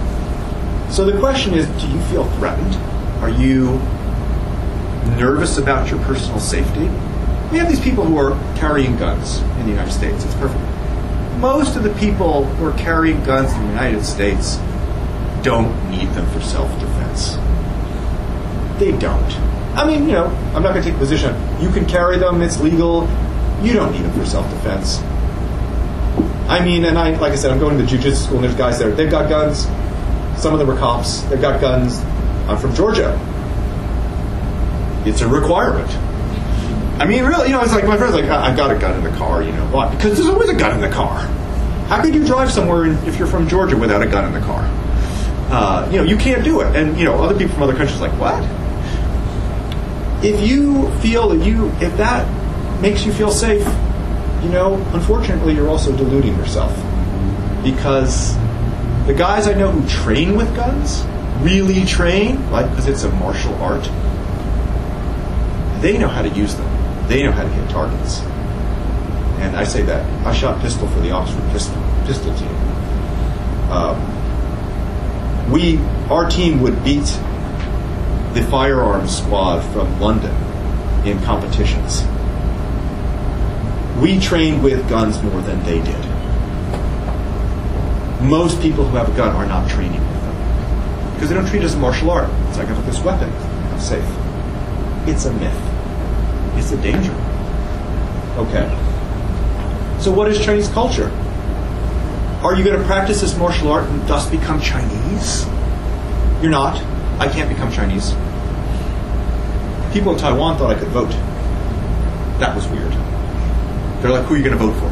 So the question is, do you feel threatened? Are you nervous about your personal safety? we have these people who are carrying guns in the United States. It's perfect. Most of the people who are carrying guns in the United States don't need them for self-defense. They don't. I mean, I'm not going to take a position. You can carry them, it's legal. You don't need them for self-defense. I mean, and like I said, I'm going to the jiu-jitsu school, and there's guys there. They've got guns. Some of them are cops. They've got guns. I'm from Georgia. It's a requirement. I mean, really, it's like my friend's like, I've got a gun in the car. Why? Because there's always a gun in the car. How could you drive somewhere if you're from Georgia without a gun in the car? You can't do it. And, other people from other countries are like, what? If you feel that if that makes you feel safe, unfortunately, you're also deluding yourself. Because the guys I know who train with guns, really train, because it's a martial art, they know how to use them. They know how to hit targets. And I say that. I shot pistol for the Oxford pistol team. Our team would beat the firearms squad from London in competitions. We trained with guns more than they did. Most people who have a gun are not training with them because they don't treat it as a martial art. It's like, I've got this weapon, I'm safe. It's a myth. It's a danger. Okay. So what is Chinese culture? Are you going to practice this martial art and thus become Chinese? You're not. I can't become Chinese. People in Taiwan thought I could vote. That was weird. They're like, who are you going to vote for?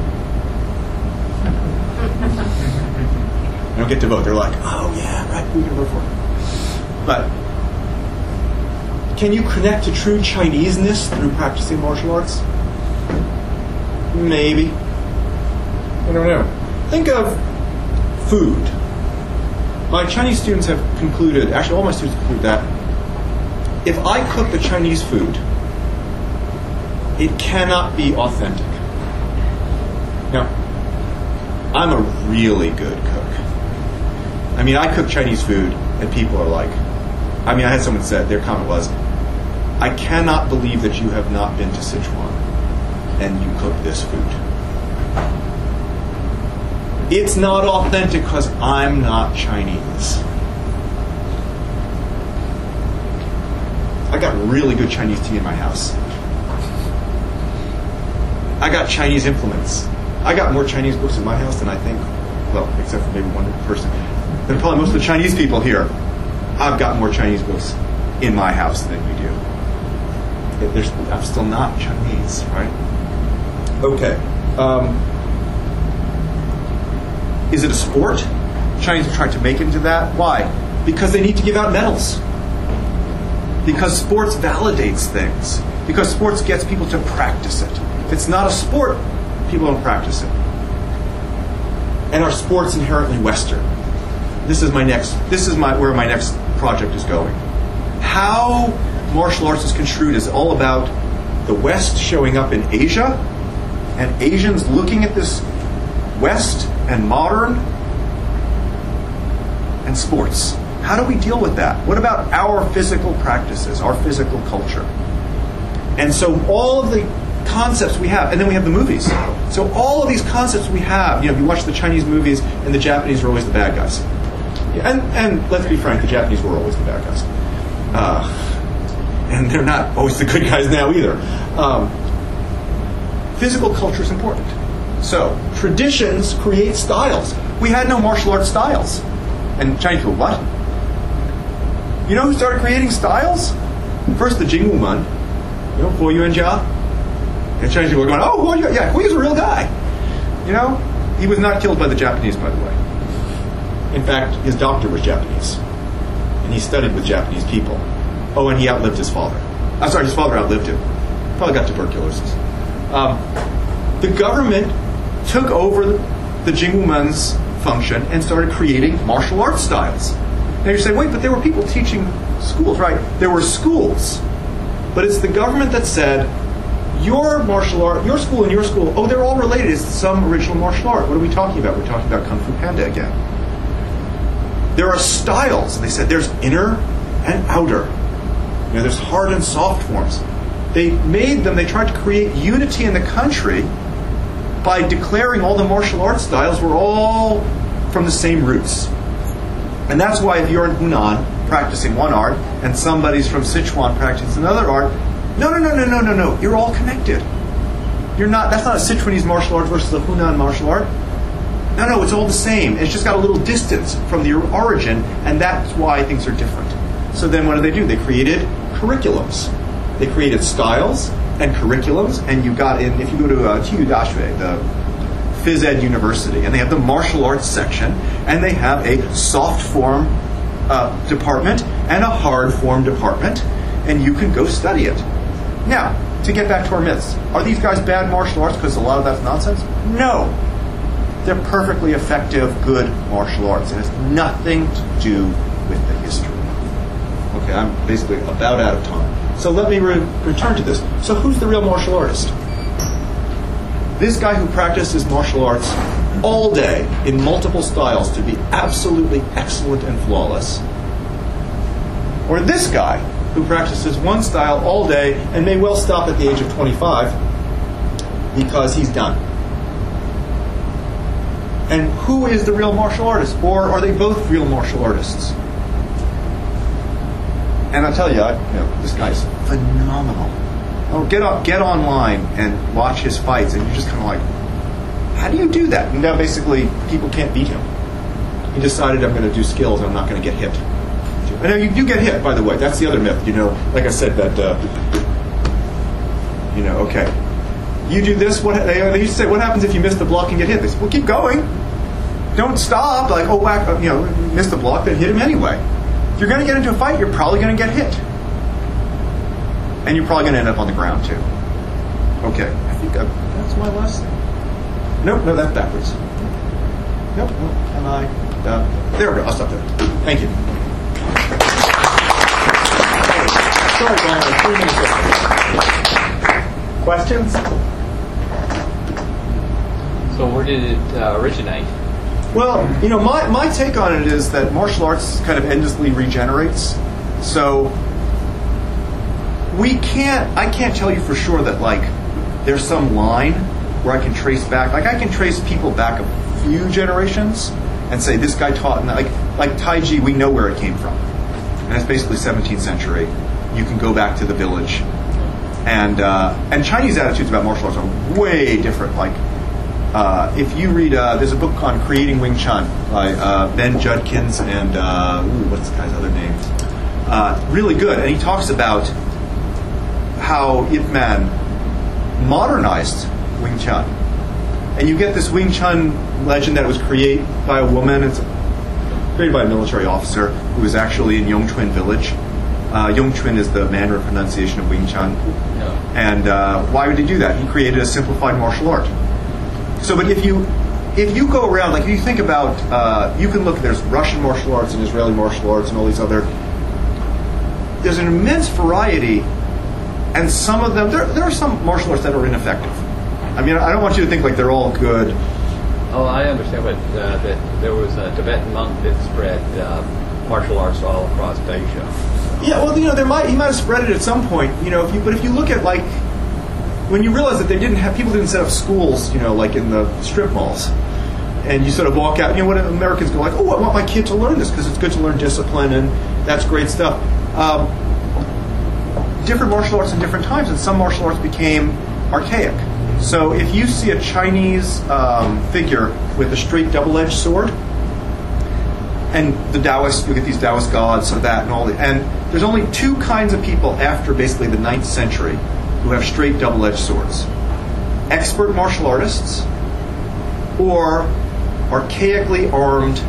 I don't get to vote. They're like, oh yeah, right, who are you going to vote for? But can you connect to true Chineseness through practicing martial arts? Maybe. I don't know. Think of food. My Chinese students have concluded, actually all my students conclude that if I cook the Chinese food, it cannot be authentic. Now, I'm a really good cook. I mean, I cook Chinese food, and people are like, I had someone said, their comment was, I cannot believe that you have not been to Sichuan and you cook this food. It's not authentic because I'm not Chinese. I got really good Chinese tea in my house. I got Chinese implements. I got more Chinese books in my house than I think, well, except for maybe one person, than probably most of the Chinese people here. I've got more Chinese books in my house than you do. I'm still not Chinese, right? Okay. Is it a sport? Chinese have tried to make it into that. Why? Because they need to give out medals. Because sports validates things. Because sports gets people to practice it. If it's not a sport, people don't practice it. And are sports inherently Western? This is where my next project is going. How martial arts is construed is all about the West showing up in Asia, and Asians looking at this West and modern and sports. How do we deal with that? What about our physical practices, our physical culture? And so all of the concepts we have, and then we have the movies. So all of these concepts we have, you watch the Chinese movies and the Japanese are always the bad guys. And let's be frank, the Japanese were always the bad guys. And they're not always the good guys now either. Physical culture is important. So, traditions create styles. We had no martial arts styles. And Chinese people, what? You know who started creating styles? First, the Jingwumen. Huo Yuanjia. And Chinese people are going, oh, Huo Yuanjia. Yeah, Huo is a real guy. He was not killed by the Japanese, by the way. In fact, his doctor was Japanese. And he studied with Japanese people. Oh, and he outlived his father. I'm sorry, his father outlived him. Probably got tuberculosis. The government took over the Jingwumen's function and started creating martial arts styles. Now you're saying, wait, but there were people teaching schools, right? There were schools. But it's the government that said, your martial art, your school and your school, oh, they're all related. It's some original martial art. What are we talking about? We're talking about Kung Fu Panda again. There are styles. They said there's inner and outer. There's hard and soft forms. They tried to create unity in the country by declaring all the martial arts styles were all from the same roots. And that's why if you're in Hunan practicing one art and somebody's from Sichuan practicing another art, no, you're all connected. That's not a Sichuanese martial art versus a Hunan martial art. No, it's all the same. It's just got a little distance from the origin, and that's why things are different. So then what do? They created curriculums. They created styles and curriculums, and if you go to TU Dashue, the phys ed university, and they have the martial arts section, and they have a soft form department and a hard form department, and you can go study it. Now, to get back to our myths, are these guys bad martial arts because a lot of that's nonsense? No. They're perfectly effective, good martial arts. It has nothing to do with the history. Okay, I'm basically about out of time. So let me return to this. So who's the real martial artist? This guy who practices martial arts all day in multiple styles to be absolutely excellent and flawless. Or this guy who practices one style all day and may well stop at the age of 25 because he's done. And who is the real martial artist? Or are they both real martial artists? And I'll tell you, this guy's phenomenal. Oh, get online and watch his fights, and you're just kind of like, how do you do that? And now basically, people can't beat him. He decided, I'm going to do skills, and I'm not going to get hit. And now you do get hit, by the way. That's the other myth. Like I said, that okay. You do this, they used to say, what happens if you miss the block and get hit? They say, well, keep going. Don't stop. Like, whack, miss the block, then hit him anyway. If you're going to get into a fight, you're probably going to get hit. And you're probably going to end up on the ground, too. Okay, I think that's my last thing. Nope, no, that's backwards. Nope, can I? There we go, I'll stop there. Thank you. Sorry, Brian, 3 minutes. Questions? So where did it originate? Well, my take on it is that martial arts kind of endlessly regenerates. So I can't tell you for sure that there's some line where I can trace back. I can trace people back a few generations and say this guy taught, like Tai Chi, we know where it came from. And it's basically 17th century. You can go back to the village. And Chinese attitudes about martial arts are way different. If you read, there's a book on Creating Wing Chun by Ben Judkins and what's the guy's other name? Really good, and he talks about how Ip Man modernized Wing Chun, and you get this Wing Chun legend that it was created by a woman. It's created by a military officer who was actually in Yongchuan village. Yongchuan is the Mandarin pronunciation of Wing Chun. Yeah. And why would he do that? He created a simplified martial art. So, but if you go around, if you think about, you can look, there's Russian martial arts and Israeli martial arts and all these other, there's an immense variety, and some of them, there are some martial arts that are ineffective. I mean, I don't want you to think they're all good. Oh, I understand, but that there was a Tibetan monk that spread martial arts all across Asia. Yeah, well, he might have spread it at some point, but if you look at when you realize that people didn't set up schools, like in the strip malls, and you sort of walk out, when Americans go I want my kid to learn this because it's good to learn discipline, and that's great stuff. Different martial arts in different times, and some martial arts became archaic. So if you see a Chinese figure with a straight double-edged sword, and the Taoists, you get these Taoist gods of that and all that, and there's only 2 kinds of people after basically the 9th century who have straight double-edged swords. Expert martial artists or archaically armed,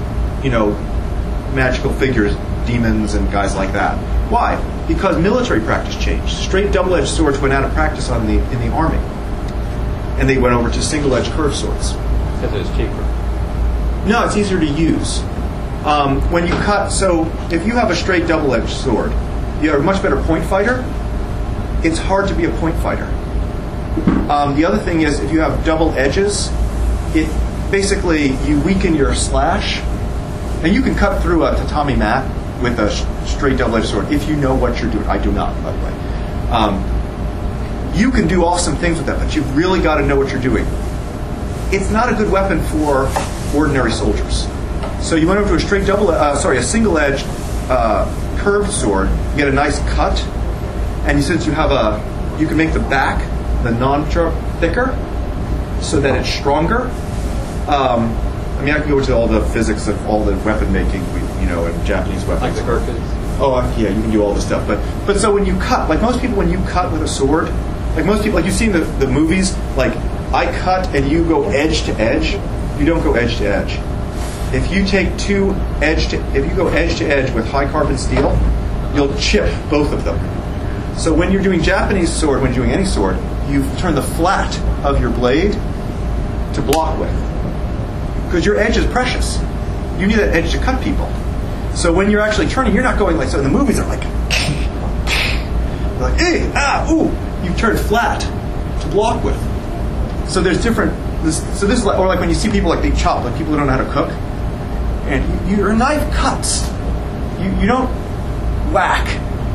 magical figures, demons and guys like that. Why? Because military practice changed. Straight double-edged swords went out of practice in the army. And they went over to single-edged curved swords. Because it was cheaper. No, it's easier to use. When you cut, so if you have a straight double-edged sword, you're a much better point fighter. It's hard to be a point fighter. The other thing is, if you have double edges, it basically, you weaken your slash, and you can cut through a tatami mat with a straight double-edged sword if you know what you're doing. I do not, by the way. you can do awesome things with that, but you've really got to know what you're doing. It's not a good weapon for ordinary soldiers. So you went over to a single-edged curved sword. You get a nice cut, and since you can make the back, the non-sharp, thicker, so that it's stronger. I can go into all the physics of all the weapon making, in Japanese weapons. Like the Gurkhas? Oh, yeah, you can do all this stuff. But so when you cut, like most people, when you cut with a sword, like most people, like you've seen the movies, like I cut and you go edge to edge. You don't go edge to edge. If you take if you go edge to edge with high carbon steel, you'll chip both of them. So when you're doing Japanese sword, when you're doing any sword, you turn the flat of your blade to block with. Because your edge is precious. You need that edge to cut people. So when you're actually turning, you're not going like, so in the movies are like, hey, ooh. You turn flat to block with. So there's different, this is like, or like when you see people like they chop, like people who don't know how to cook, and your knife cuts. You don't whack.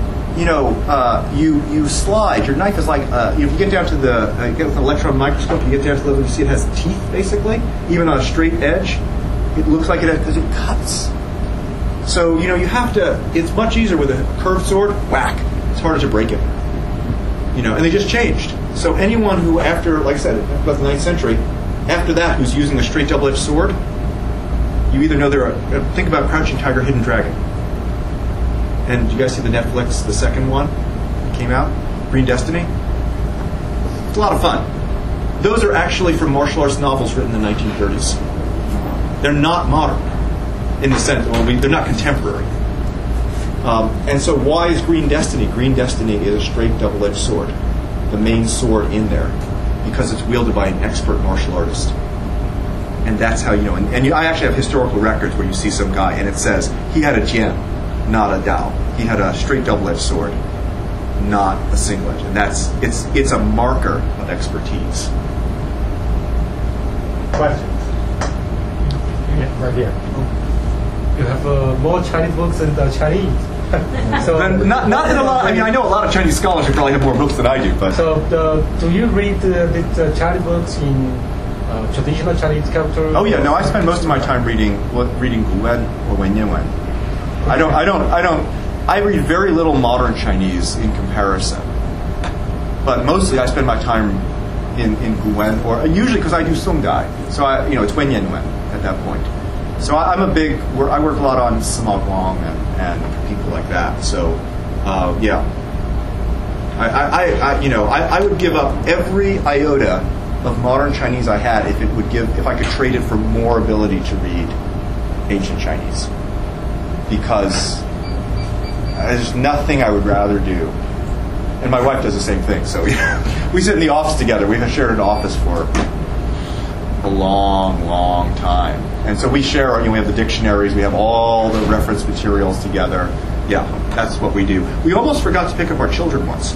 You slide. Your knife is like, if you get down to you get with an electron microscope, you get down to the level you see it has teeth, basically. Even on a straight edge, it looks like it has, because it cuts. So, you have to, it's much easier with a curved sword, whack. It's harder to break it. And they just changed. So anyone who after, like I said, about the 9th century, after that, who's using a straight double-edged sword, you either know think about Crouching Tiger, Hidden Dragon. And you guys see the Netflix, the second one came out, Green Destiny? It's a lot of fun. Those are actually from martial arts novels written in the 1930s. They're not modern in the sense, they're not contemporary. And so why is Green Destiny? Green Destiny is a straight double-edged sword, the main sword in there, because it's wielded by an expert martial artist. And that's how I actually have historical records where you see some guy and it says he had a jian, not a dao. He had a straight double-edged sword, not a single edge. And it's a marker of expertise. Questions? Yeah, right here. You have more Chinese books than the Chinese. So not in a lot. I know a lot of Chinese scholars who probably have more books than I do. But do you read the Chinese books in traditional Chinese culture? Oh yeah, no. I spend most of my time reading Guwen or Wenyan. I read very little modern Chinese in comparison. But mostly I spend my time in Guwen, or usually because I do Songdai. So it's Wenyan at that point. So I work a lot on Sima Guang and people like that. So, yeah. I would give up every iota of modern Chinese I had if I could trade it for more ability to read ancient Chinese. Because there's nothing I would rather do. And my wife does the same thing. So we sit in the office together. We've shared an office for a long, long time. And so we share, we have the dictionaries, we have all the reference materials together. Yeah, that's what we do. We almost forgot to pick up our children once.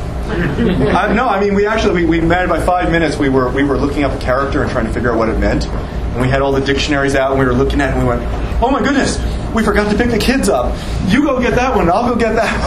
We met by 5 minutes. We were looking up a character and trying to figure out what it meant. And we had all the dictionaries out and we were looking at it and we went, oh my goodness, we forgot to pick the kids up. You go get that one, I'll go get that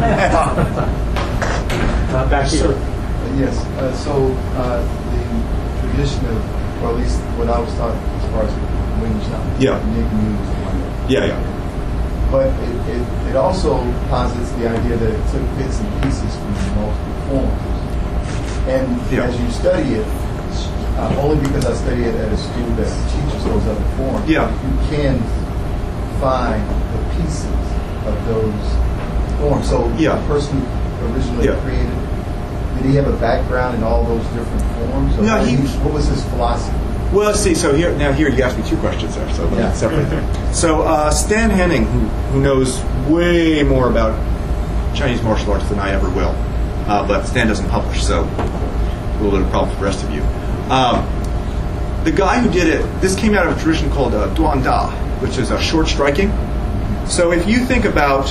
one. Back here. Yes, the tradition of, or at least what I was taught as far as Wing Chun. Yeah. Nick News and whatnot. Yeah. But it also posits the idea that it took bits and pieces from multiple forms. And as you study it, only because I study it at a school that teaches those other forms, you can find the pieces of those forms. So the person who originally created, did he have a background in all those different forms? Or what was his philosophy? Well, let's see. So here you asked me two questions there. So let me separate them. So Stan Henning, who knows way more about Chinese martial arts than I ever will, but Stan doesn't publish, so a little bit of a problem for the rest of you. The guy who did it, this came out of a tradition called Duan Da, which is short striking. So if you think about,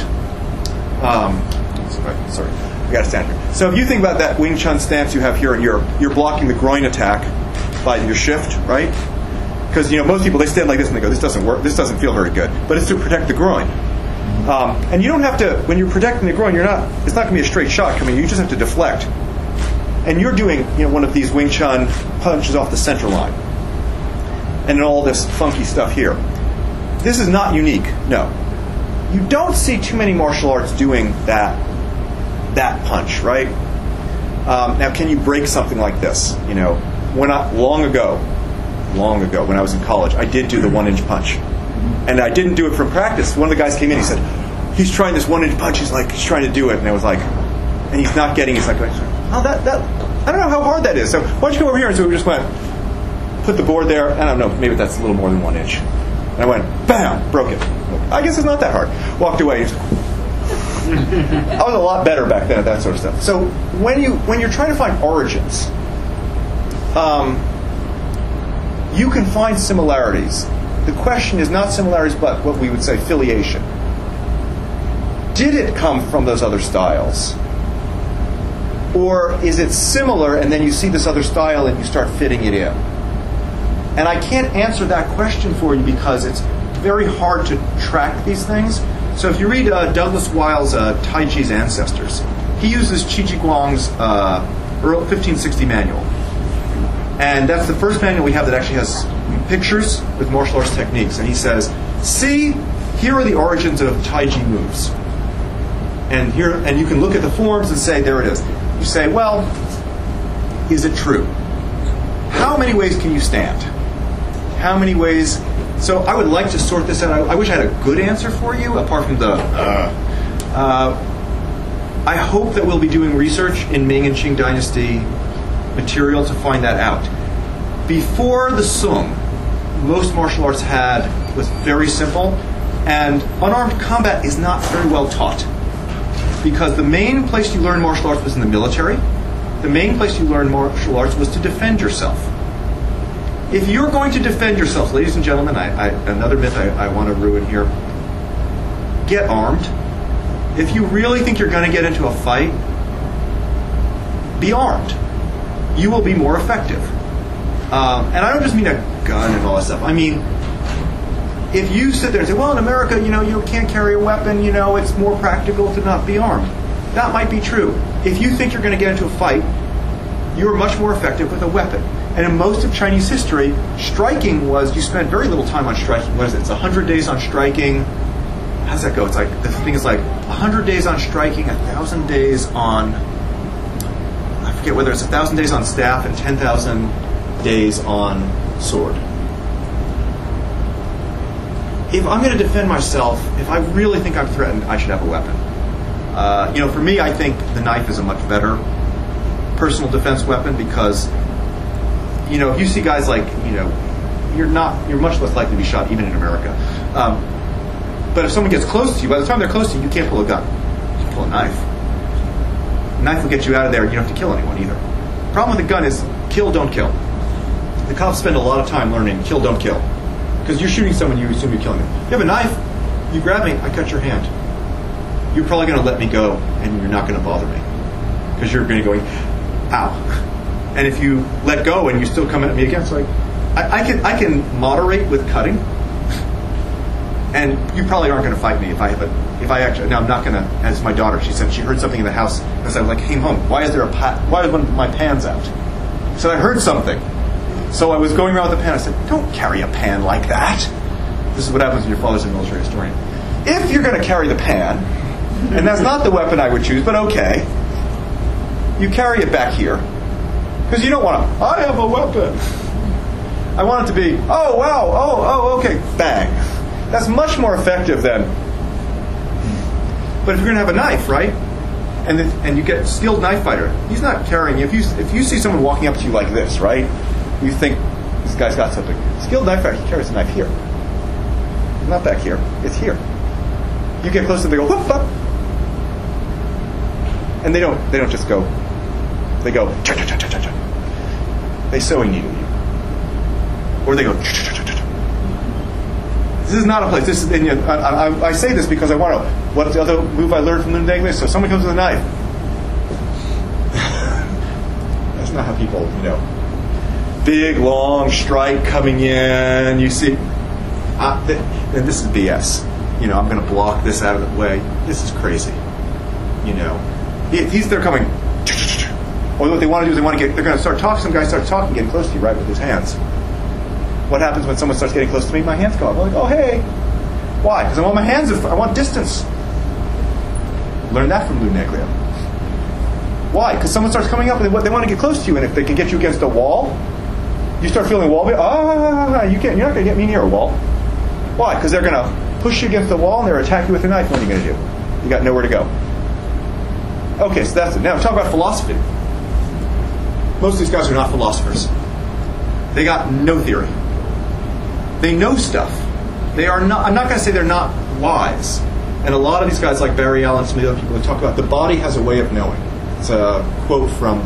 sorry, I got to stand here. So if you think about that Wing Chun stance you have here, and you're blocking the groin attack by your shift, right? Because most people, they stand like this and they go, this doesn't work, this doesn't feel very good. But it's to protect the groin. And you don't have to, when you're protecting the groin, it's not going to be a straight shot coming, you just have to deflect. and you're doing one of these Wing Chun punches off the center line, and all this funky stuff here. This is not unique. No, you don't see too many martial arts doing that punch, right? Now, can you break something like this? Long ago, when I was in college, I did do the 1-inch punch, and I didn't do it from practice. One of the guys came in, he said, he's trying this 1-inch punch. He's trying to do it, and I was like, and he's not getting. He's like, oh, that I don't know how hard that is. So why don't you come over here? And so we just went, put the board there. I don't know, maybe that's a little more than 1 inch. And I went, bam, broke it. I guess it's not that hard. Walked away. I was a lot better back then at that sort of stuff. So when you're trying to find origins, you can find similarities. The question is not similarities, but what we would say filiation. Did it come from those other styles? Or is it similar and then you see this other style and you start fitting it in? And I can't answer that question for you because it's very hard to track these things. So if you read Douglas Wile's Taiji's Ancestors, he uses Qi Ji Guang's 1560 manual. And that's the first manual we have that actually has pictures with martial arts techniques. And he says, see, here are the origins of Taiji moves. And you can look at the forms and say, there it is. You say, well, is it true? How many ways can you stand? How many ways? So I would like to sort this out. I wish I had a good answer for you, apart from the... I hope that we'll be doing research in Ming and Qing Dynasty material to find that out. Before the Sung, most martial arts was very simple, and unarmed combat is not very well taught. Because the main place you learn martial arts was in the military. The main place you learn martial arts was to defend yourself. If you're going to defend yourself, ladies and gentlemen, another myth I want to ruin here, get armed. If you really think you're going to get into a fight, be armed. You will be more effective. And I don't just mean a gun and all that stuff. I mean, if you sit there and say, well, in America, you can't carry a weapon, it's more practical to not be armed. That might be true. If you think you're going to get into a fight, you're much more effective with a weapon. And in most of Chinese history, striking you spent very little time on striking. What is it? It's 100 days on striking. How does that go? It's like, the thing is like 100 days on striking, 1,000 days on, I forget whether it's 1,000 days on staff and 10,000 days on sword. If I'm going to defend myself, if I really think I'm threatened, I should have a weapon. For me, I think the knife is a much better personal defense weapon because, if you see guys like, you're much less likely to be shot even in America. But if someone gets close to you, by the time they're close to you, you can't pull a gun. You can pull a knife. A knife will get you out of there. You don't have to kill anyone either. The problem with a gun is kill, don't kill. The cops spend a lot of time learning kill, don't kill. Because you're shooting someone, you assume you're killing them. You have a knife, you grab me, I cut your hand. You're probably going to let me go, and you're not going to bother me. Because you're going to go, ow. And if you let go and you still come at me again, it's like, I can moderate with cutting, and you probably aren't going to fight me if I actually. Now I'm not going to. As my daughter, she said she heard something in the house as I came home. Why is one of my pans out? She said I heard something. So I was going around with the pan. I said, don't carry a pan like that. This is what happens when your father's a military historian. If you're going to carry the pan, and that's not the weapon I would choose, but okay, you carry it back here. Because you don't want to, I have a weapon. I want it to be, oh, wow, oh, okay, bang. That's much more effective than, but if you're going to have a knife, right? And you get a skilled knife fighter, he's not carrying, if you see someone walking up to you like this, right? You think, this guy's got something. Skilled knife fighter, he carries a knife here. Not back here, it's here. You get close to them, they go, whoop, whoop. And they don't just go, they go, cha-cha-cha-cha-cha. They sewing needle you. Or they go, cha-cha-cha-cha-cha. This is not a place. This is, I say this because I want to know, what's the other move I learned from Lundeglis? So someone comes with a knife. That's not how people, big, long strike coming in. You see, and this is BS. I'm going to block this out of the way. This is crazy. They're coming. Or what they want to do is they're going to start talking. Some guy starts talking, getting close to you, right, with his hands. What happens when someone starts getting close to me? My hands go up. I'm like, oh, hey. Why? Because I want my hands, I want distance. Learn that from Lou Neglia. Why? Because someone starts coming up and they want to get close to you, and if they can get you against a wall, you start feeling a wall. You're not going to get me near a wall. Why? Because they're going to push you against the wall and they're attack you with a knife. What are you going to do? You got nowhere to go. Okay, so that's it. Now talk about philosophy. Most of these guys are not philosophers. They got no theory. They know stuff. They are not. I'm not going to say they're not wise. And a lot of these guys, like Barry Allen, some of the other people, who talk about the body has a way of knowing. It's a quote from.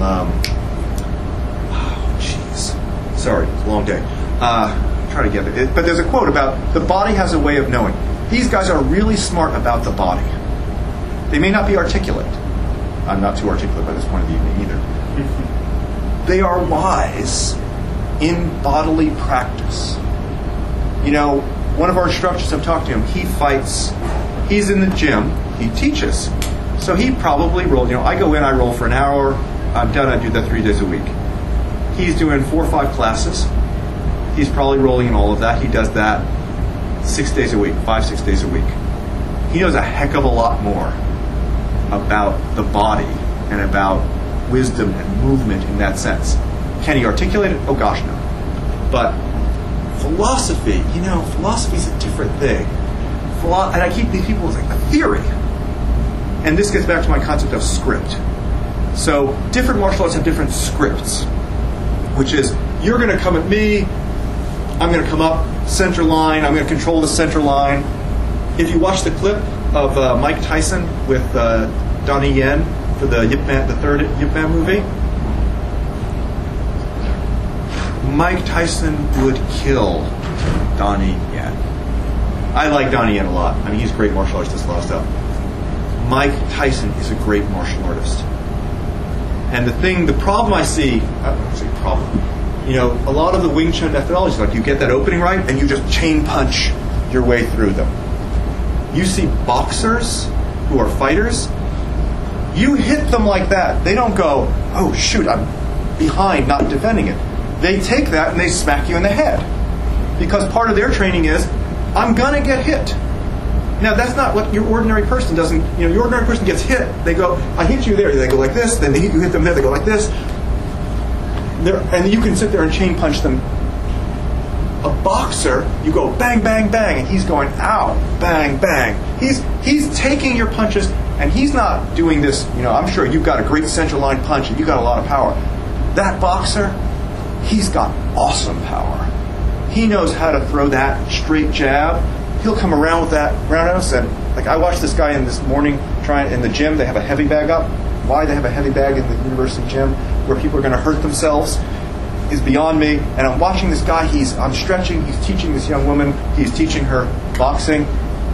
Sorry, it's a long day. Try to get it. But there's a quote about the body has a way of knowing. These guys are really smart about the body. They may not be articulate. I'm not too articulate by this point of the evening either. They are wise in bodily practice. You know, one of our instructors, I've talked to him, he fights, he's in the gym, he teaches. So he probably rolled, I go in, I roll for an hour, I'm done, I do that 3 days a week. He's doing 4 or 5 classes. He's probably rolling in all of that. He does that 6 days a week, 5-6 days a week. He knows a heck of a lot more about the body and about wisdom and movement in that sense. Can he articulate it? Oh gosh, no. But philosophy, philosophy is a different thing. And I keep these people as like a theory. And this gets back to my concept of script. So different martial arts have different scripts, which is, you're going to come at me, I'm going to come up center line, I'm going to control the center line. If you watch the clip of Mike Tyson with Donnie Yen for the third Yip Man movie, Mike Tyson would kill Donnie Yen. I like Donnie Yen a lot. I mean, he's a great martial artist, does a lot of stuff. Mike Tyson is a great martial artist. And the problem I see, I don't say problem, a lot of the Wing Chun methodologies, like you get that opening right and you just chain punch your way through them. You see boxers who are fighters, you hit them like that. They don't go, oh shoot, I'm behind, not defending it. They take that and they smack you in the head. Because part of their training is, I'm going to get hit. Now, that's not what your ordinary person doesn't. Your ordinary person gets hit. They go, I hit you there. They go like this. Then you hit them there. They go like this. And you can sit there and chain punch them. A boxer, you go bang, bang, bang, and he's going, ow, bang, bang. He's taking your punches, and he's not doing this. I'm sure you've got a great central line punch, and you've got a lot of power. That boxer, he's got awesome power. He knows how to throw that straight jab. He'll come around with that roundhouse, and like I watched this guy in this morning trying in the gym. They have a heavy bag up. Why they have a heavy bag in the university gym where people are going to hurt themselves is beyond me. And I'm watching this guy. I'm stretching. He's teaching this young woman. He's teaching her boxing.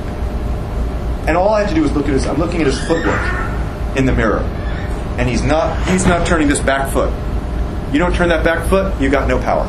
And all I have to do is I'm looking at his footwork in the mirror, and he's not turning this back foot. You don't turn that back foot, you got no power.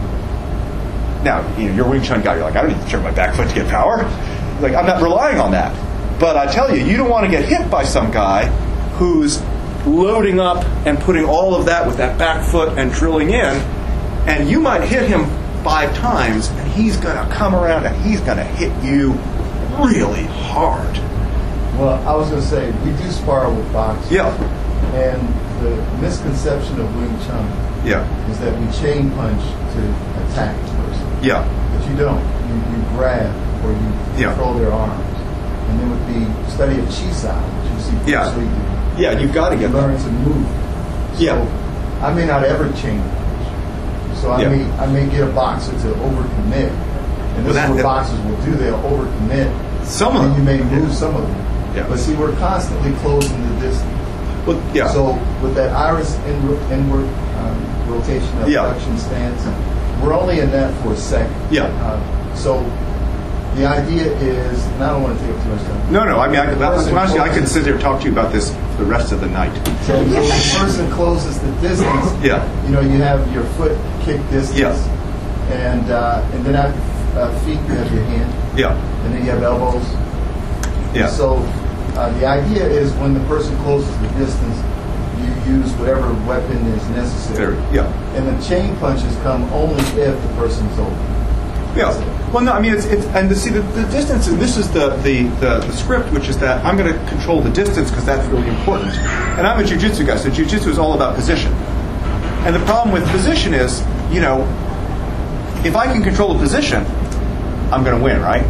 Now, you're a Wing Chun guy. You're like, I don't need to turn my back foot to get power. Like, I'm not relying on that. But I tell you, you don't want to get hit by some guy who's loading up and putting all of that with that back foot and drilling in, and you might hit him 5 times, and he's going to come around and he's going to hit you really hard. Well, I was going to say, we do spar with boxers. Yeah. And the misconception of Wing Chun is that we chain punch to attack the person. Yeah. But you don't. You grab or you control their arms. And then with the study of Chi Sao, which you see Bruce Lee do, yeah, you've got to get learn to move. So I may not ever chain punch. So I may get a boxer to overcommit. And this is what boxers will do. They'll overcommit. Some of them. And you may move some of them. Yeah. But see, we're constantly closing the distance. Well, yeah. So with that iris inward rotation, abduction stance, we're only in that for a second. Yeah. So the idea is, and I don't want to take up too much time. No. I mean, honestly, I could sit there and talk to you about this the rest of the night. So when the person closes the distance, you have your foot kick distance, and then at feet you have your hand, and then you have elbows. Yeah. So the idea is when the person closes the distance, you use whatever weapon is necessary. Yeah. And the chain punches come only if the person's over. Yeah. Well, no, I mean, it's and to see the distance, and this is the script, which is that I'm going to control the distance because that's really important. And I'm a jiu-jitsu guy, so jiu-jitsu is all about position. And the problem with position is, you know, if I can control the position, I'm going to win, right?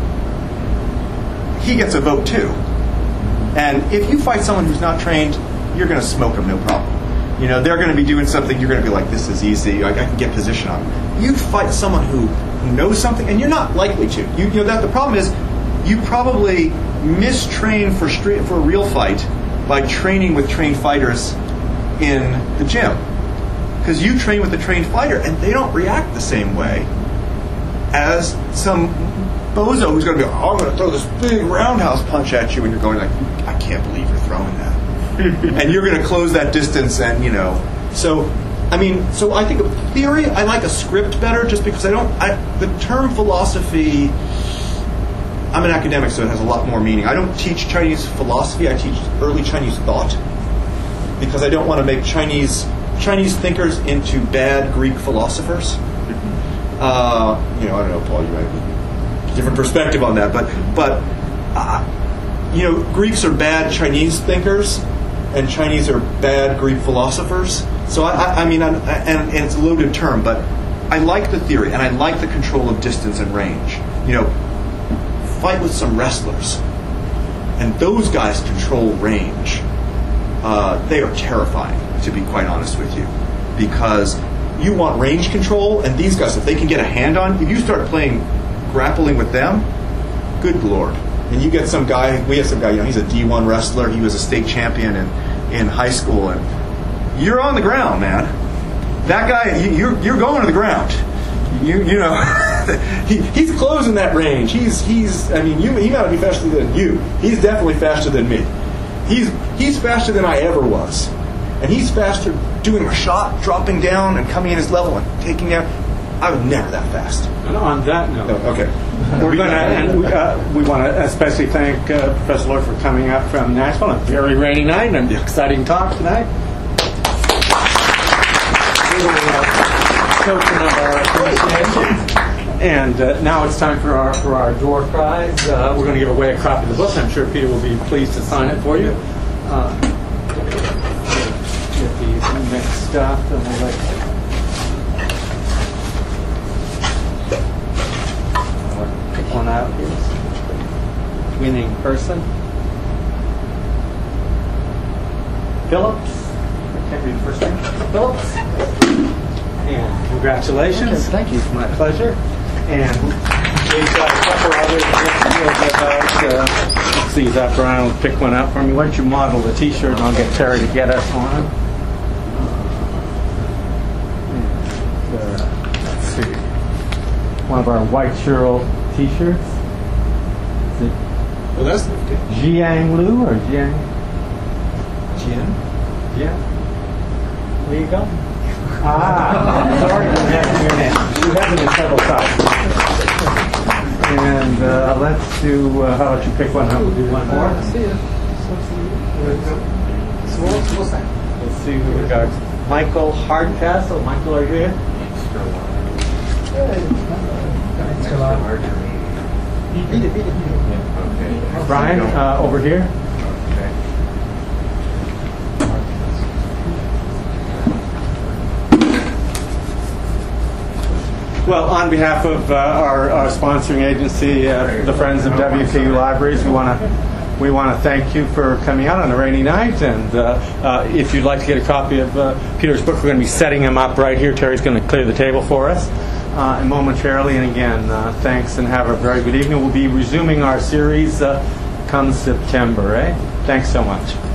He gets a vote too. And if you fight someone who's not trained, you're going to smoke them, no problem. You know, they're going to be doing something, you're going to be like, this is easy, I can get position on them. You fight someone who knows something, and you're not likely to. You know that the problem is, you probably mistrain for a real fight by training with trained fighters in the gym. Because you train with a trained fighter, and they don't react the same way as some bozo who's going to be, oh, I'm going to throw this big roundhouse punch at you, and you're going like, I can't believe you're throwing that. And you're going to close that distance, and, you know. So, I mean, so I think of theory, I like a script better just because the term philosophy, I'm an academic, so it has a lot more meaning. I don't teach Chinese philosophy, I teach early Chinese thought because I don't want to make Chinese thinkers into bad Greek philosophers. You know, I don't know, Paul, you might have a different perspective on that, but you know, Greeks are bad Chinese thinkers, and Chinese are bad Greek philosophers. So I mean, and it's a loaded term, but I like the theory, and I like the control of distance and range. You know, fight with some wrestlers, and those guys control range. They are terrifying, to be quite honest with you, because you want range control, and these guys, if they can get a hand on, if you start playing grappling with them, good Lord. And you get some guy, we have some guy, you know, he's a D1 wrestler, he was a state champion in high school, and you're on the ground, man. That guy, you're going to the ground. You know, he's closing that range. I mean, he might be faster than you. He's definitely faster than me. He's faster than I ever was. And he's faster doing a shot, dropping down, and coming in his level and taking out. I was never that fast. And on that note, okay. we want to especially thank Professor Lloyd for coming up from Nashville on a very rainy night and an exciting talk tonight. And now it's time for our door prize. We're going to give away a copy of the book. I'm sure Peter will be pleased to sign it for you. Get these mixed up, and we'll let pick one out here. Winning person. Phillips. I can't read the first name. Phillips. And congratulations. Thank you. It's my pleasure. And we've got a couple others about. Let's see, Zach Bryan will pick one out for me. Why don't you model the T-shirt and I'll get Terry to get us one. Let's see. One of our white Cheryl T-shirts. Is it Well, that's good. Jiang Lu or Jiang? Jian? Yeah. There you go. Sorry, I have your name. You have it in several sizes. And let's do, how about you pick one up? We'll do one more. Let's see who we got. Michael Hardcastle. Michael, are you here? Beat it. Brian, over here. Well, on behalf of our sponsoring agency, the Friends of WKU Libraries, we want to thank you for coming out on a rainy night. And if you'd like to get a copy of Peter's book, we're going to be setting him up right here. Terry's going to clear the table for us momentarily. And again, thanks and have a very good evening. We'll be resuming our series come September. Thanks so much.